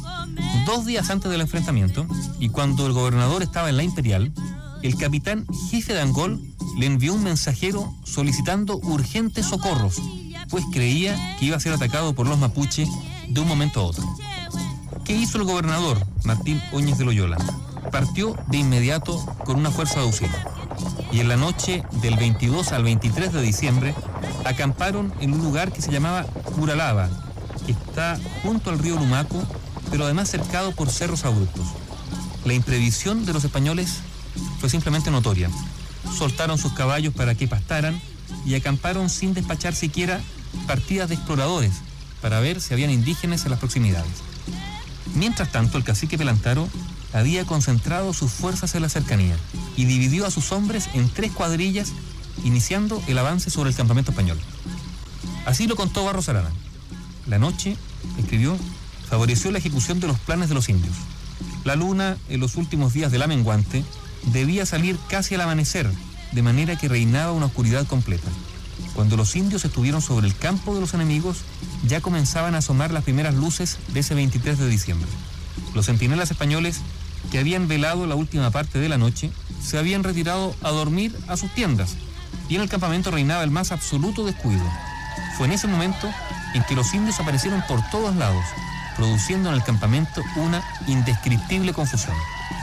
2 días antes del enfrentamiento, y cuando el gobernador estaba en la Imperial, el capitán jefe de Angol le envió un mensajero solicitando urgentes socorros, pues creía que iba a ser atacado por los mapuches de un momento a otro. ¿Qué hizo el gobernador, Martín Óñez de Loyola? Partió de inmediato con una fuerza de auxilio. Y en la noche del 22 al 23 de diciembre acamparon en un lugar que se llamaba Curalaba, que está junto al río Lumaco, pero además cercado por cerros abruptos. La imprevisión de los españoles fue simplemente notoria. Soltaron sus caballos para que pastaran y acamparon sin despachar siquiera partidas de exploradores para ver si habían indígenas en las proximidades. Mientras tanto, el cacique Pelantaro había concentrado sus fuerzas en la cercanía y dividió a sus hombres en 3 cuadrillas, iniciando el avance sobre el campamento español. Así lo contó Barros Arana. La noche, escribió, favoreció la ejecución de los planes de los indios. La luna, en los últimos días de la menguante, debía salir casi al amanecer, de manera que reinaba una oscuridad completa. Cuando los indios estuvieron sobre el campo de los enemigos, ya comenzaban a asomar las primeras luces de ese 23 de diciembre. Los centinelas españoles, que habían velado la última parte de la noche, se habían retirado a dormir a sus tiendas, y en el campamento reinaba el más absoluto descuido. Fue en ese momento en que los indios aparecieron por todos lados, produciendo en el campamento una indescriptible confusión.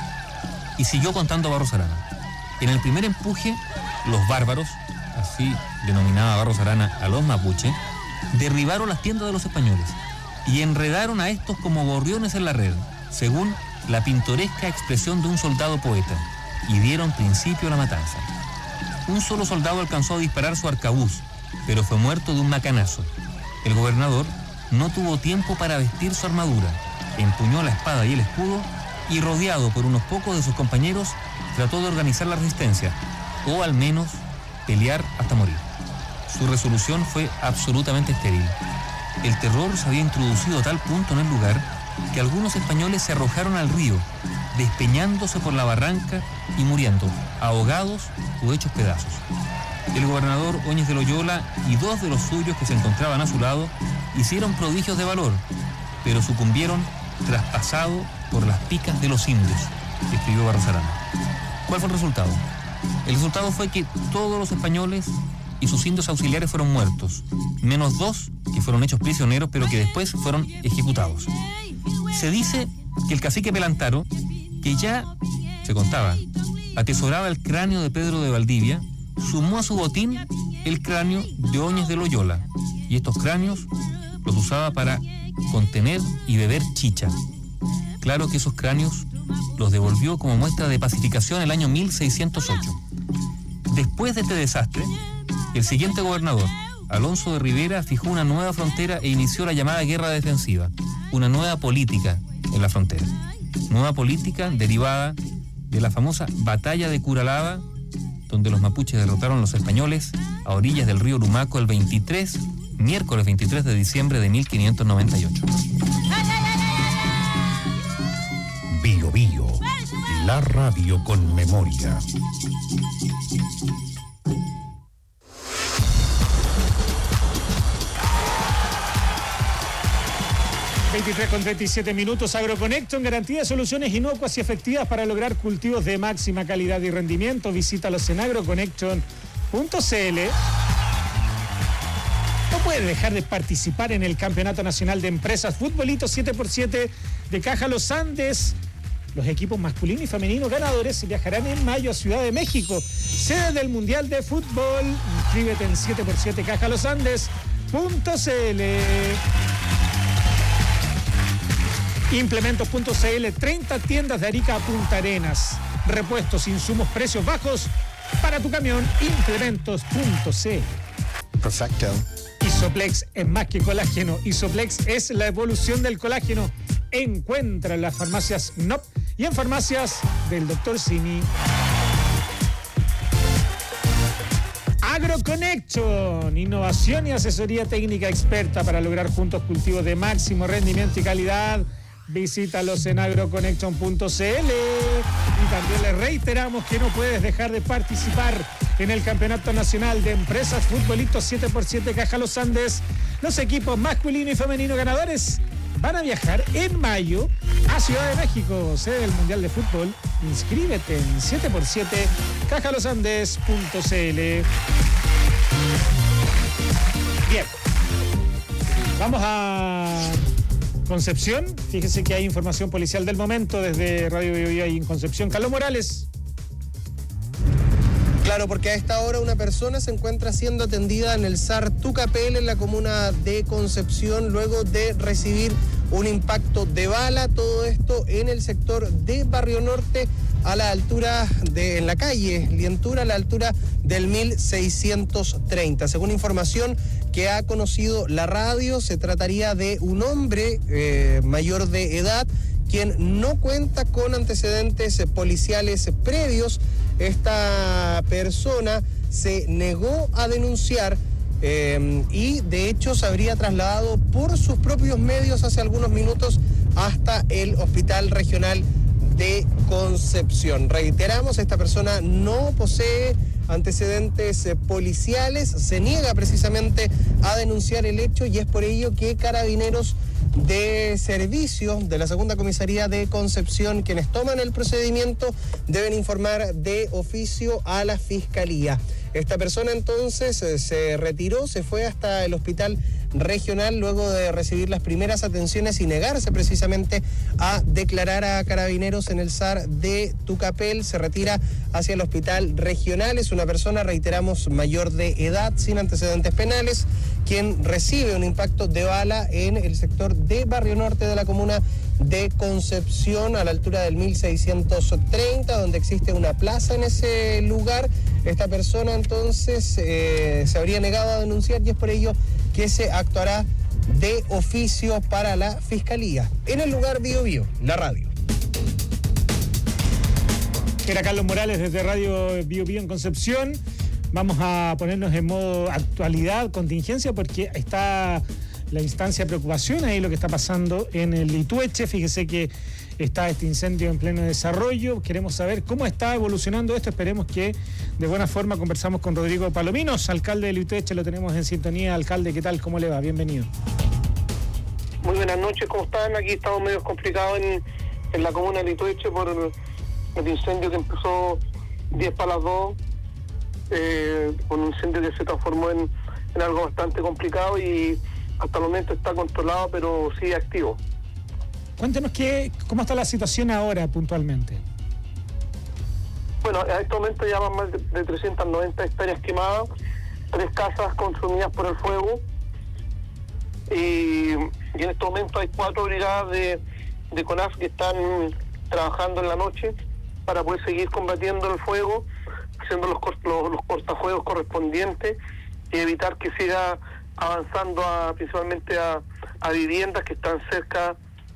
Y siguió contando Barros Arana. En el primer empuje, los bárbaros, así denominaba Barros Arana a los mapuches, derribaron las tiendas de los españoles y enredaron a estos como gorriones en la red, según la pintoresca expresión de un soldado poeta, y dieron principio a la matanza. Un solo soldado alcanzó a disparar su arcabuz, pero fue muerto de un macanazo. El gobernador no tuvo tiempo para vestir su armadura, empuñó la espada y el escudo y, rodeado por unos pocos de sus compañeros, trató de organizar la resistencia, o al menos pelear hasta morir. Su resolución fue absolutamente estéril. El terror se había introducido a tal punto en el lugar que algunos españoles se arrojaron al río, despeñándose por la barranca y muriendo, ahogados o hechos pedazos. El gobernador Óñez de Loyola y 2 de los suyos que se encontraban a su lado hicieron prodigios de valor, pero sucumbieron traspasados por las picas de los indios, escribió Barros Arana. ¿Cuál fue el resultado? El resultado fue que todos los españoles y sus indios auxiliares fueron muertos, menos 2 que fueron hechos prisioneros, pero que después fueron ejecutados. Se dice que el cacique Pelantaro, que ya, se contaba, atesoraba el cráneo de Pedro de Valdivia, sumó a su botín el cráneo de Óñez de Loyola, y estos cráneos los usaba para contener y beber chicha. Claro que esos cráneos los devolvió como muestra de pacificación el año 1608. Después de este desastre, el siguiente gobernador, Alonso de Rivera, fijó una nueva frontera e inició la llamada guerra defensiva, una nueva política en la frontera. Nueva política derivada de la famosa batalla de Curalaba, donde los mapuches derrotaron a los españoles a orillas del río Lumaco el miércoles 23 de diciembre de 1598. Bio Bio, la radio con memoria. Con 37 minutos, AgroConnection, garantía de soluciones inocuas y efectivas para lograr cultivos de máxima calidad y rendimiento. Visítalos en agroconnection.cl. No puede dejar de participar en el Campeonato Nacional de Empresas Futbolito 7x7 de Caja Los Andes. Los equipos masculino y femenino ganadores viajarán en mayo a Ciudad de México, sede del Mundial de Fútbol. Inscríbete en 7x7 cajalosandes.cl. Implementos.cl, 30 tiendas de Arica a Punta Arenas. Repuestos, insumos, precios bajos para tu camión. Implementos.cl. Perfecto. Isoplex es más que colágeno. Isoplex es la evolución del colágeno. Encuentra en las farmacias NOP y en farmacias del Dr. Simi. AgroConnection, innovación y asesoría técnica experta para lograr juntos cultivos de máximo rendimiento y calidad. Visítalos en agroconnection.cl. Y también les reiteramos que no puedes dejar de participar en el Campeonato Nacional de Empresas Futbolito 7x7 Caja Los Andes. Los equipos masculino y femenino ganadores van a viajar en mayo a Ciudad de México, sede del Mundial de Fútbol. Inscríbete en 7x7 cajalosandes.cl. Bien, vamos a Concepción. Fíjese que hay información policial del momento desde Radio Bio Bio ahí en Concepción. Carlos Morales. Claro, porque a esta hora una persona se encuentra siendo atendida en el SAR Tucapel, en la comuna de Concepción, luego de recibir un impacto de bala. Todo esto en el sector de Barrio Norte, a la altura en la calle Lientura, a la altura del 1630. Según información que ha conocido la radio, se trataría de un hombre mayor de edad, quien no cuenta con antecedentes policiales previos. Esta persona se negó a denunciar y de hecho se habría trasladado por sus propios medios hace algunos minutos hasta el Hospital Regional de Concepción. Reiteramos, esta persona no posee antecedentes policiales, se niega precisamente a denunciar el hecho y es por ello que Carabineros de servicio de la Segunda Comisaría de Concepción, quienes toman el procedimiento, deben informar de oficio a la Fiscalía. Esta persona entonces se retiró, se fue hasta el Hospital Regional luego de recibir las primeras atenciones y negarse precisamente a declarar a Carabineros en el SAR de Tucapel. Se retira hacia el Hospital Regional. Es una persona, reiteramos, mayor de edad, sin antecedentes penales, quien recibe un impacto de bala en el sector de Barrio Norte de la comuna de Concepción, a la altura del 1630, donde existe una plaza en ese lugar. Esta persona entonces se habría negado a denunciar y es por ello que se actuará de oficio para la Fiscalía. En el lugar Bio Bio, la radio. Era Carlos Morales desde Radio Bio Bio en Concepción. Vamos a ponernos en modo actualidad, contingencia, porque está la instancia de preocupación ahí lo que está pasando en el Litueche. Fíjese que está este incendio en pleno desarrollo. Queremos saber cómo está evolucionando esto. Esperemos que de buena forma conversamos con Rodrigo Palominos, alcalde de Litueche. Lo tenemos en sintonía. Alcalde, ¿qué tal? ¿Cómo le va? Bienvenido. Muy buenas noches, ¿cómo están? Aquí estamos medio complicados en la comuna de Litueche por el incendio que empezó 10 para las 2, con un incendio que se transformó en algo bastante complicado y hasta el momento está controlado, pero sigue activo. Cuéntenos cómo está la situación ahora puntualmente. Bueno, a este momento ya van más de 390 hectáreas quemadas, 3 casas consumidas por el fuego y en este momento hay 4 brigadas de CONAF que están trabajando en la noche para poder seguir combatiendo el fuego, haciendo los cortafuegos correspondientes y evitar que siga avanzando principalmente a viviendas que están cerca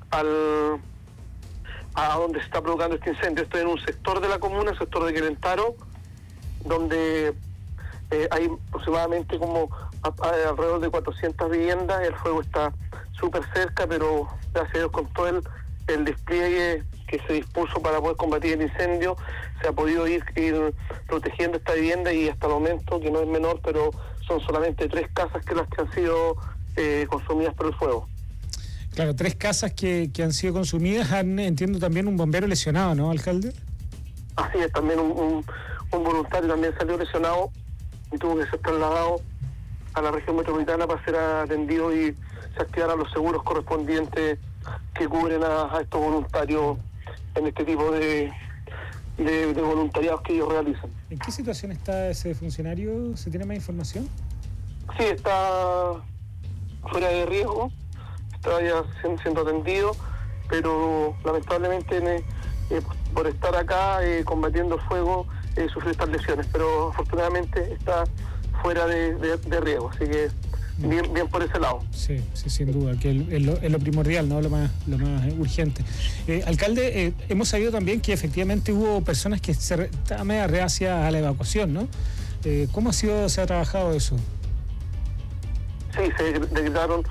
a donde se está provocando este incendio. Estoy en un sector de la comuna, el sector de Querentaro, donde hay aproximadamente como alrededor de 400 viviendas. El fuego está súper cerca, pero gracias a Dios, con todo el despliegue que se dispuso para poder combatir el incendio, se ha podido ir protegiendo esta vivienda y hasta el momento, que no es menor, pero son solamente 3 casas las que han sido consumidas por el fuego. Claro, 3 casas que han sido consumidas. Entiendo también un bombero lesionado, ¿no, alcalde? Así es, también un voluntario también salió lesionado y tuvo que ser trasladado a la región metropolitana para ser atendido y se activaran los seguros correspondientes que cubren a estos voluntarios en este tipo de voluntariados que ellos realizan. ¿En qué situación está ese funcionario? ¿Se tiene más información? Sí, está fuera de riesgo, está ya siendo atendido, pero lamentablemente por estar acá combatiendo el fuego sufrió estas lesiones, pero afortunadamente está fuera de riesgo, así que bien por ese lado. Sí, sin duda, que es lo primordial, ¿no? Lo más urgente. Alcalde, hemos sabido también que efectivamente hubo personas que estaban medio reacias a la evacuación, ¿no? ¿Cómo se ha trabajado eso? Sí, se decretaron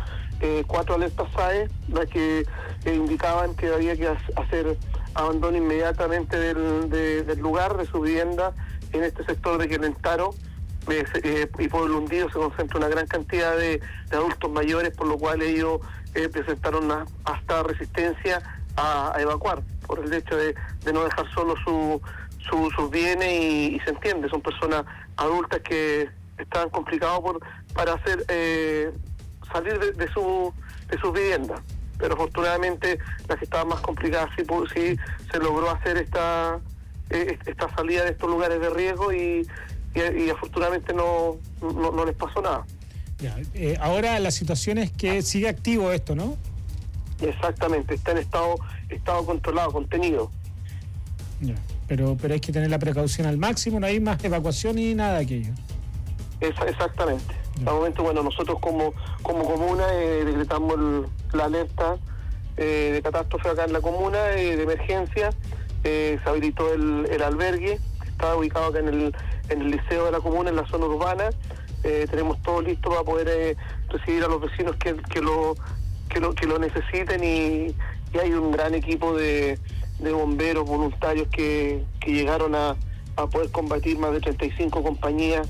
4 alertas SAE, las que indicaban que había que hacer abandono inmediatamente del lugar, de su vivienda, en este sector de Quelentaro. Y Pueblo Hundido se concentra una gran cantidad de adultos mayores, por lo cual ellos presentaron hasta resistencia a evacuar, por el hecho de no dejar solo sus bienes, y se entiende, son personas adultas que estaban complicados para hacer salir de sus viviendas, pero afortunadamente las que estaban más complicadas sí se logró hacer esta salida de estos lugares de riesgo, y afortunadamente no les pasó nada. Ya, ahora la situación es que sigue activo esto, ¿no? Exactamente, está en estado controlado, contenido. Ya, pero hay que tener la precaución al máximo, no hay más evacuación ni nada de aquello. Exactamente. Al momento, bueno, nosotros como comuna decretamos la alerta de catástrofe acá en la comuna, de emergencia. Se habilitó el albergue, que está ubicado acá en el liceo de la comuna, en la zona urbana. Tenemos todo listo para poder recibir a los vecinos que lo necesiten, y hay un gran equipo de bomberos voluntarios que llegaron a poder combatir más de 35 compañías,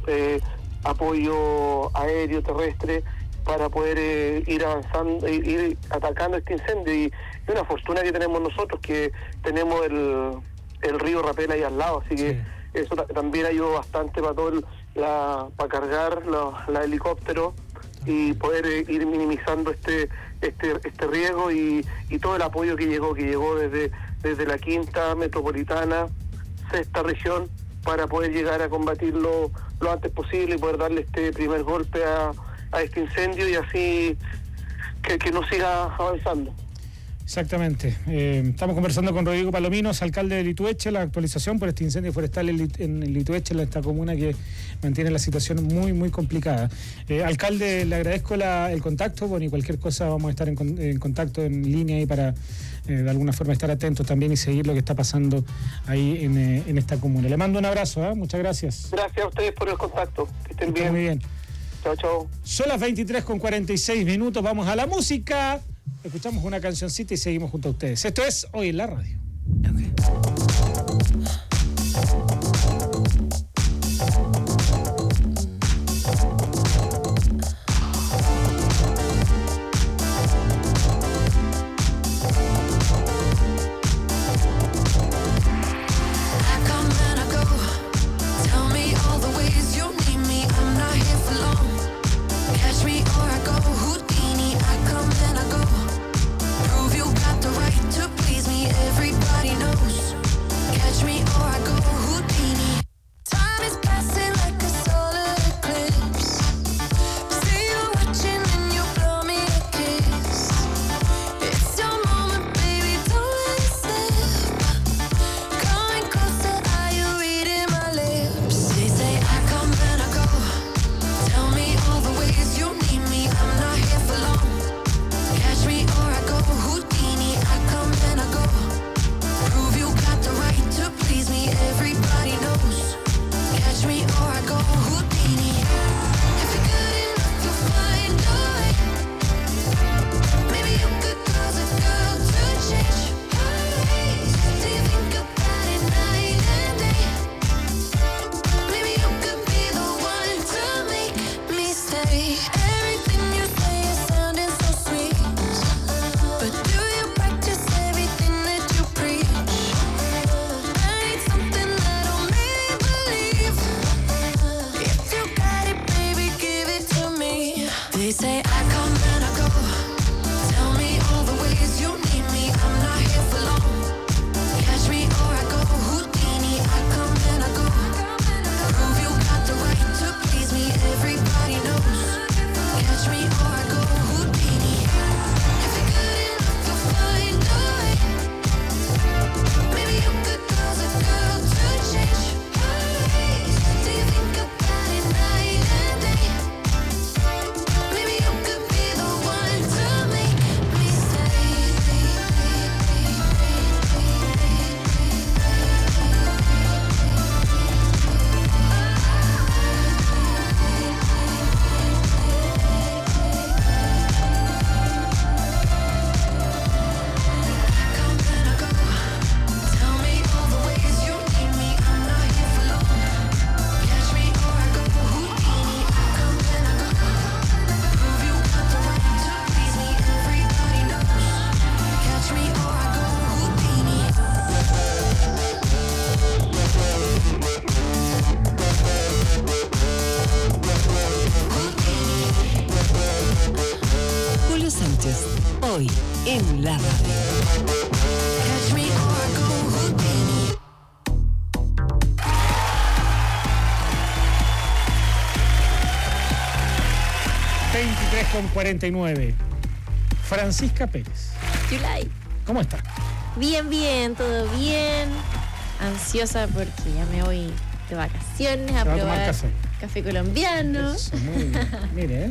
apoyo aéreo, terrestre, para poder ir avanzando, ir atacando este incendio. Y una fortuna que tenemos nosotros, que tenemos el río Rapel ahí al lado, así que eso también ayudó bastante para cargar los helicópteros y poder ir minimizando este riesgo, y todo el apoyo que llegó desde la quinta metropolitana, sexta región, para poder llegar a combatirlo lo antes posible y poder darle este primer golpe a este incendio, y así que no siga avanzando. Exactamente. Estamos conversando con Rodrigo Palominos, alcalde de Litueche, la actualización por este incendio forestal en Litueche, en esta comuna que mantiene la situación muy, muy complicada. Alcalde, le agradezco el contacto, bueno, y cualquier cosa vamos a estar en contacto en línea y para de alguna forma estar atentos también y seguir lo que está pasando ahí en esta comuna. Le mando un abrazo, muchas gracias. Gracias a ustedes por el contacto, que estén bien. Muy bien. Chao, chao. Son las 23:46, vamos a la música. Escuchamos una cancioncita y seguimos junto a ustedes. Esto es Hoy en la Radio. Hoy, en la radio. 23:49. Francisca Pérez. Yulay. ¿Cómo está? Bien, todo bien. Ansiosa porque ya me voy de vacaciones a probar café colombiano. Eso, muy bien. Mire,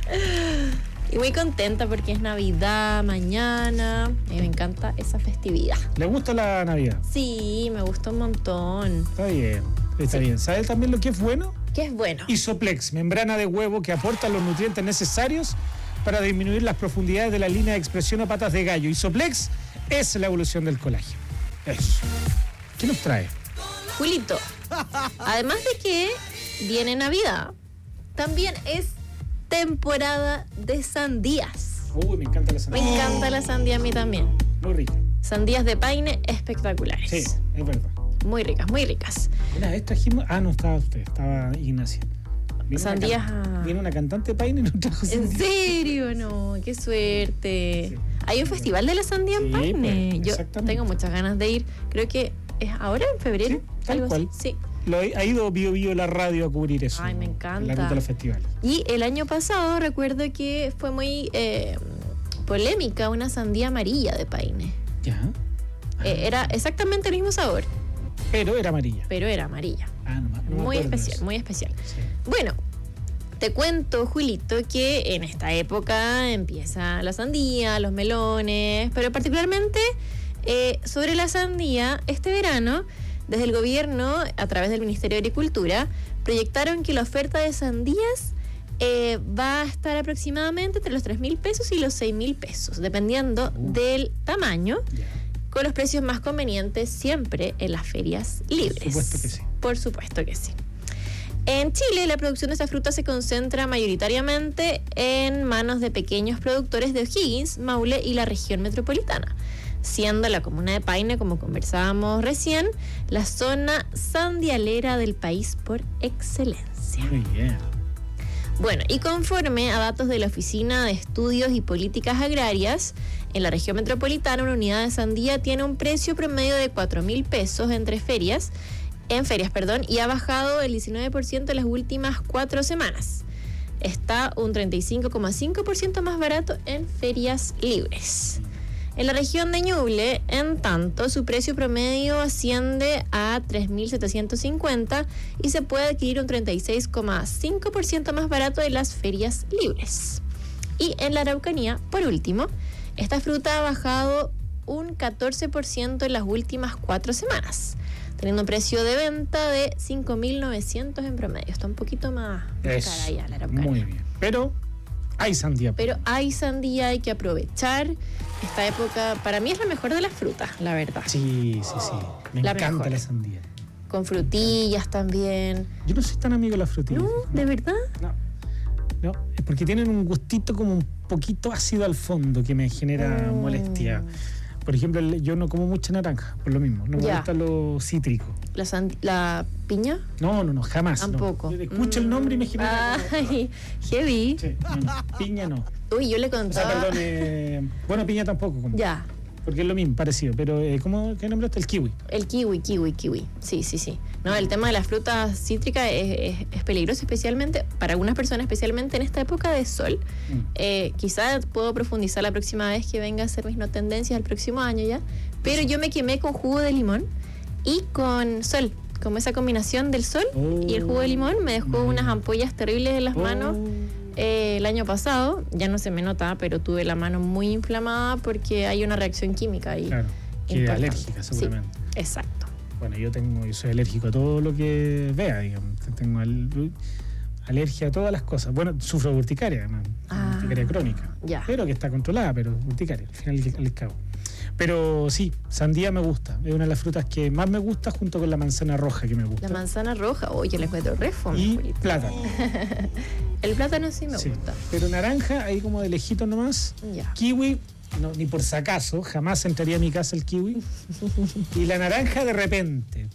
Y muy contenta porque es Navidad mañana. Y me encanta esa festividad. ¿Le gusta la Navidad? Sí, me gusta un montón. Está bien. ¿Sabe también lo que es bueno? ¿Qué es bueno? Isoplex, membrana de huevo que aporta los nutrientes necesarios para disminuir las profundidades de la línea de expresión o patas de gallo. Isoplex es la evolución del colágeno. Eso. ¿Qué nos trae? Julito, además de que viene Navidad, también es temporada de sandías. Uy, me encanta la sandía. Me encanta la sandía a mí también. Muy rica. Sandías de paine espectaculares. Sí, es verdad. Muy ricas, muy ricas. Mira, vez trajimos... no estaba usted, estaba Ignacia. Sandías... Viene una cantante de paine y nos trajo ¿En serio? No, qué suerte. Sí. Hay un festival de la sandía en paine. Pues, yo tengo muchas ganas de ir. Creo que es ahora en febrero. Sí, tal cual. Sí. Ha ido Bio la radio a cubrir eso. Ay, me encanta. En la ruta de los festivales. Y el año pasado recuerdo que fue muy polémica una sandía amarilla de paine. Ya. Era exactamente el mismo sabor. Pero era amarilla. No muy especial, muy especial. Sí. Bueno, te cuento, Julito, que en esta época empieza la sandía, los melones, pero particularmente sobre la sandía, este verano, desde el gobierno, a través del Ministerio de Agricultura, proyectaron que la oferta de sandías va a estar aproximadamente entre los 3.000 pesos y los 6.000 pesos, dependiendo del tamaño. Yeah. Con los precios más convenientes siempre en las ferias libres. Por supuesto que sí. Por supuesto que sí. En Chile, la producción de esta fruta se concentra mayoritariamente en manos de pequeños productores de O'Higgins, Maule y la región metropolitana, siendo la comuna de Paine, como conversábamos recién, la zona sandialera del país por excelencia. Muy bien. Bueno, y conforme a datos de la Oficina de Estudios y Políticas Agrarias, en la región metropolitana una unidad de sandía tiene un precio promedio de 4.000 pesos en ferias, y ha bajado el 19% en las últimas 4 semanas. Está un 35,5% más barato en ferias libres. En la región de Ñuble, en tanto, su precio promedio asciende a 3.750 y se puede adquirir un 36,5% más barato en las ferias libres. Y en la Araucanía, por último, esta fruta ha bajado un 14% en las últimas 4 semanas, teniendo un precio de venta de 5.900 en promedio. Está un poquito más cara ya la Araucanía. Muy bien, pero hay sandía. Hay que aprovechar esta época. Para mí es la mejor de las frutas, la verdad. Sí. Me encanta la sandía. Con frutillas también. Yo no soy tan amigo de las frutillas. ¿No? ¿De verdad? No, es porque tienen un gustito como un poquito ácido al fondo que me genera molestia. Por ejemplo, yo no como mucha naranja, por lo mismo. No me gusta lo cítrico. ¿La piña? No, jamás. Tampoco. No. Escucho el nombre y me genera... Ay, heavy. Sí, piña no. Uy, yo le contaba... Bueno, piña tampoco. Como. Ya. Porque es lo mismo, parecido. Pero, ¿qué nombraste? El kiwi. El kiwi. Sí. No, el tema de las frutas cítricas es peligroso, especialmente para algunas personas, especialmente en esta época de sol. Quizás puedo profundizar la próxima vez que venga a hacer mis no tendencias el próximo año ya. Pero yo me quemé con jugo de limón y con sol. Como esa combinación del sol y el jugo de limón me dejó unas ampollas terribles en las manos. El año pasado, ya no se me nota, pero tuve la mano muy inflamada porque hay una reacción química ahí. Claro, que es alérgica seguramente. Sí, exacto. Bueno, yo soy alérgico a todo lo que vea, digamos. Tengo alergia a todas las cosas. Bueno, sufro de urticaria, urticaria crónica. Ya. Pero que está controlada, pero urticaria, al final les cago. Pero sí, sandía me gusta. Es una de las frutas que más me gusta junto con la manzana roja que me gusta. La manzana roja, oye, le encuentro refo. Y plátano. El plátano sí me gusta. Pero naranja, ahí como de lejito nomás. Ya. Kiwi, no, ni por si acaso, jamás entraría a mi casa el kiwi. Y la naranja de repente.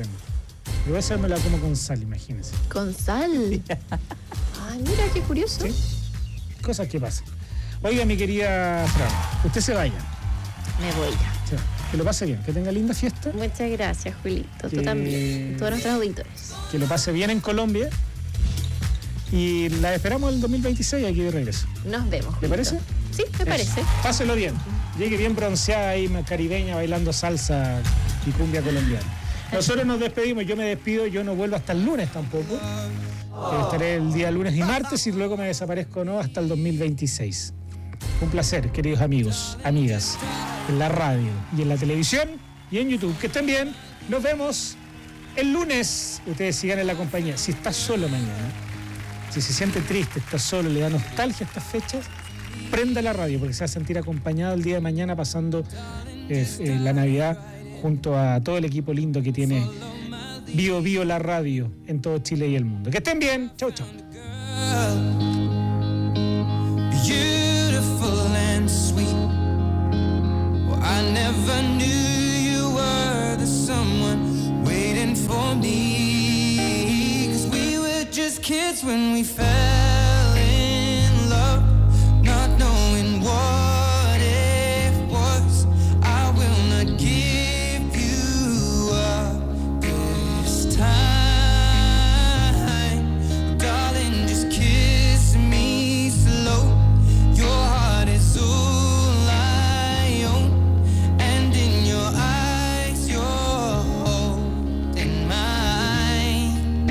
Pero esa me la como con sal, imagínense. ¿Con sal? Ay, mira, qué curioso. Sí. Cosas que pasan. Oiga, mi querida Fran, usted se vaya. Me voy ya. Sí. Que lo pase bien, que tenga linda fiesta. Muchas gracias, Julito. Tú también. Todos nuestros auditores. Que lo pase bien en Colombia. Y la esperamos el 2026 aquí de regreso. Nos vemos. ¿Te parece? Sí, me parece. Páselo bien. Llegue bien bronceada ahí, caribeña, bailando salsa y cumbia colombiana. Nosotros nos despedimos, yo me despido, yo no vuelvo hasta el lunes tampoco. Estaré el día lunes y martes y luego me desaparezco hasta el 2026. Un placer, queridos amigos, amigas, en la radio y en la televisión y en YouTube. Que estén bien, nos vemos el lunes. Ustedes sigan en la compañía. Si está solo mañana, si se siente triste, está solo, le da nostalgia a estas fechas, prenda la radio porque se va a sentir acompañado el día de mañana pasando la Navidad junto a todo el equipo lindo que tiene Bio Bio la radio en todo Chile y el mundo. Que estén bien. Chau, chau. Beautiful and sweet. Well, I never knew you were the someone waiting for me. 'Cause we were just kids when we fell in love, not knowing what it was. I will not give you up this time, darling, just kiss me slow. Your heart is all I own, and in your eyes you're holding mine.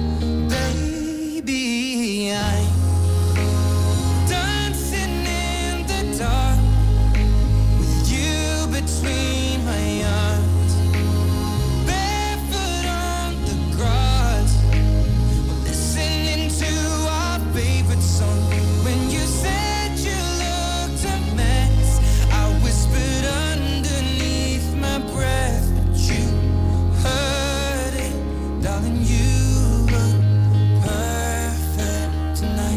Baby, I'm dancing in the dark with you between my arms, barefoot on the grass, listening to our favorite song. When you said you looked a mess, I whispered underneath my breath, but you heard it, darling. You look perfect tonight.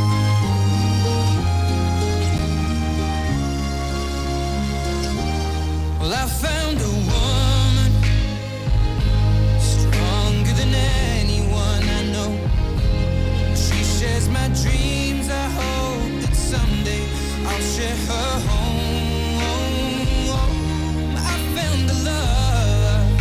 Well, I found a woman stronger than anyone I know. She shares my dreams. I hope that someday I'll share her home. I found the love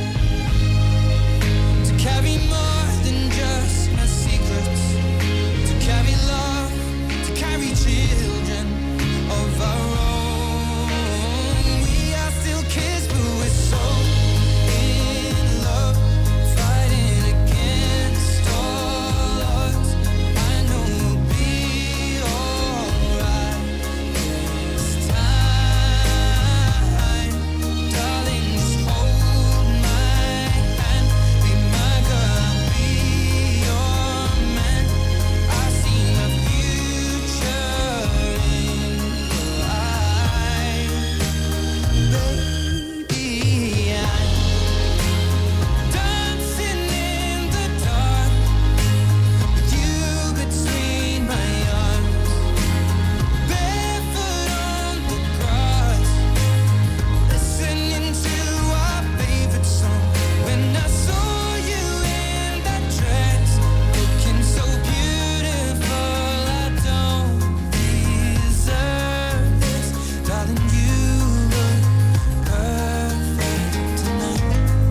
to carry more than just my secrets, to carry love, to carry children of our own. We are still kids, but we're so in love, fighting against all odds. I know we'll be alright this time, darling. Just hold my hand, be my girl, I'll be your man. I see my future in your eyes, baby. I'm dancing in the dark with you between my arms, barefoot on the grass, listening to our favorite song. When I saw you in that dress, looking so beautiful, I don't deserve this, darling. You look perfect tonight.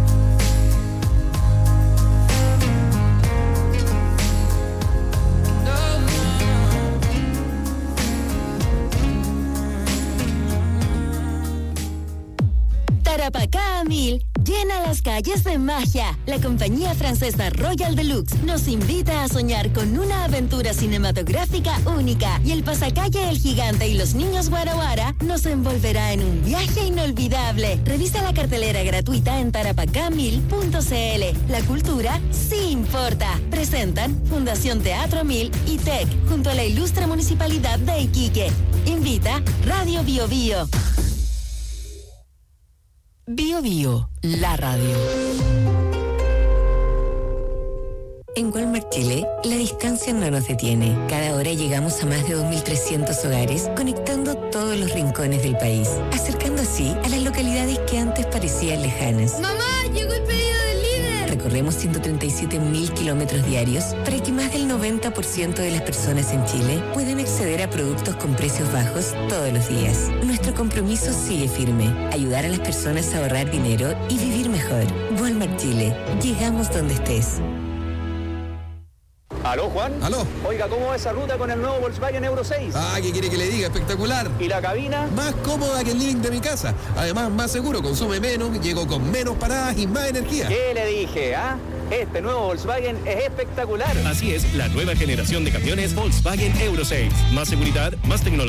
Tarapacá a 1000 llena las calles de magia. La compañía francesa Royal Deluxe nos invita a soñar con una aventura cinematográfica única y el pasacalle El Gigante y los Niños Guaraguara nos envolverá en un viaje inolvidable. Revisa la cartelera gratuita en tarapacá1000.cl. La cultura sí importa. Presentan Fundación Teatro 1000 y TEC junto a la ilustre Municipalidad de Iquique. Invita Radio Bio Bio. Bio Bio, la radio. En Walmart Chile, la distancia no nos detiene. Cada hora llegamos a más de 2.300 hogares, conectando todos los rincones del país, acercando así a las localidades que antes parecían lejanas. ¡Mamá, llegó el pedido del líder! Recorremos 137.000 kilómetros diarios para que más del 90% de las personas en Chile puedan acceder a productos con precios bajos todos los días. Nuestro compromiso sigue firme: ayudar a las personas a ahorrar dinero y vivir mejor. Walmart Chile. Llegamos donde estés. ¿Aló, Juan? ¿Aló? Oiga, ¿cómo va esa ruta con el nuevo Volkswagen Euro 6? Ah, ¿qué quiere que le diga? Espectacular. ¿Y la cabina? Más cómoda que el living de mi casa. Además, más seguro, consume menos, llego con menos paradas y más energía. ¿Qué le dije, ah? Este nuevo Volkswagen es espectacular. Así es, la nueva generación de camiones Volkswagen Euro 6. Más seguridad, más tecnología.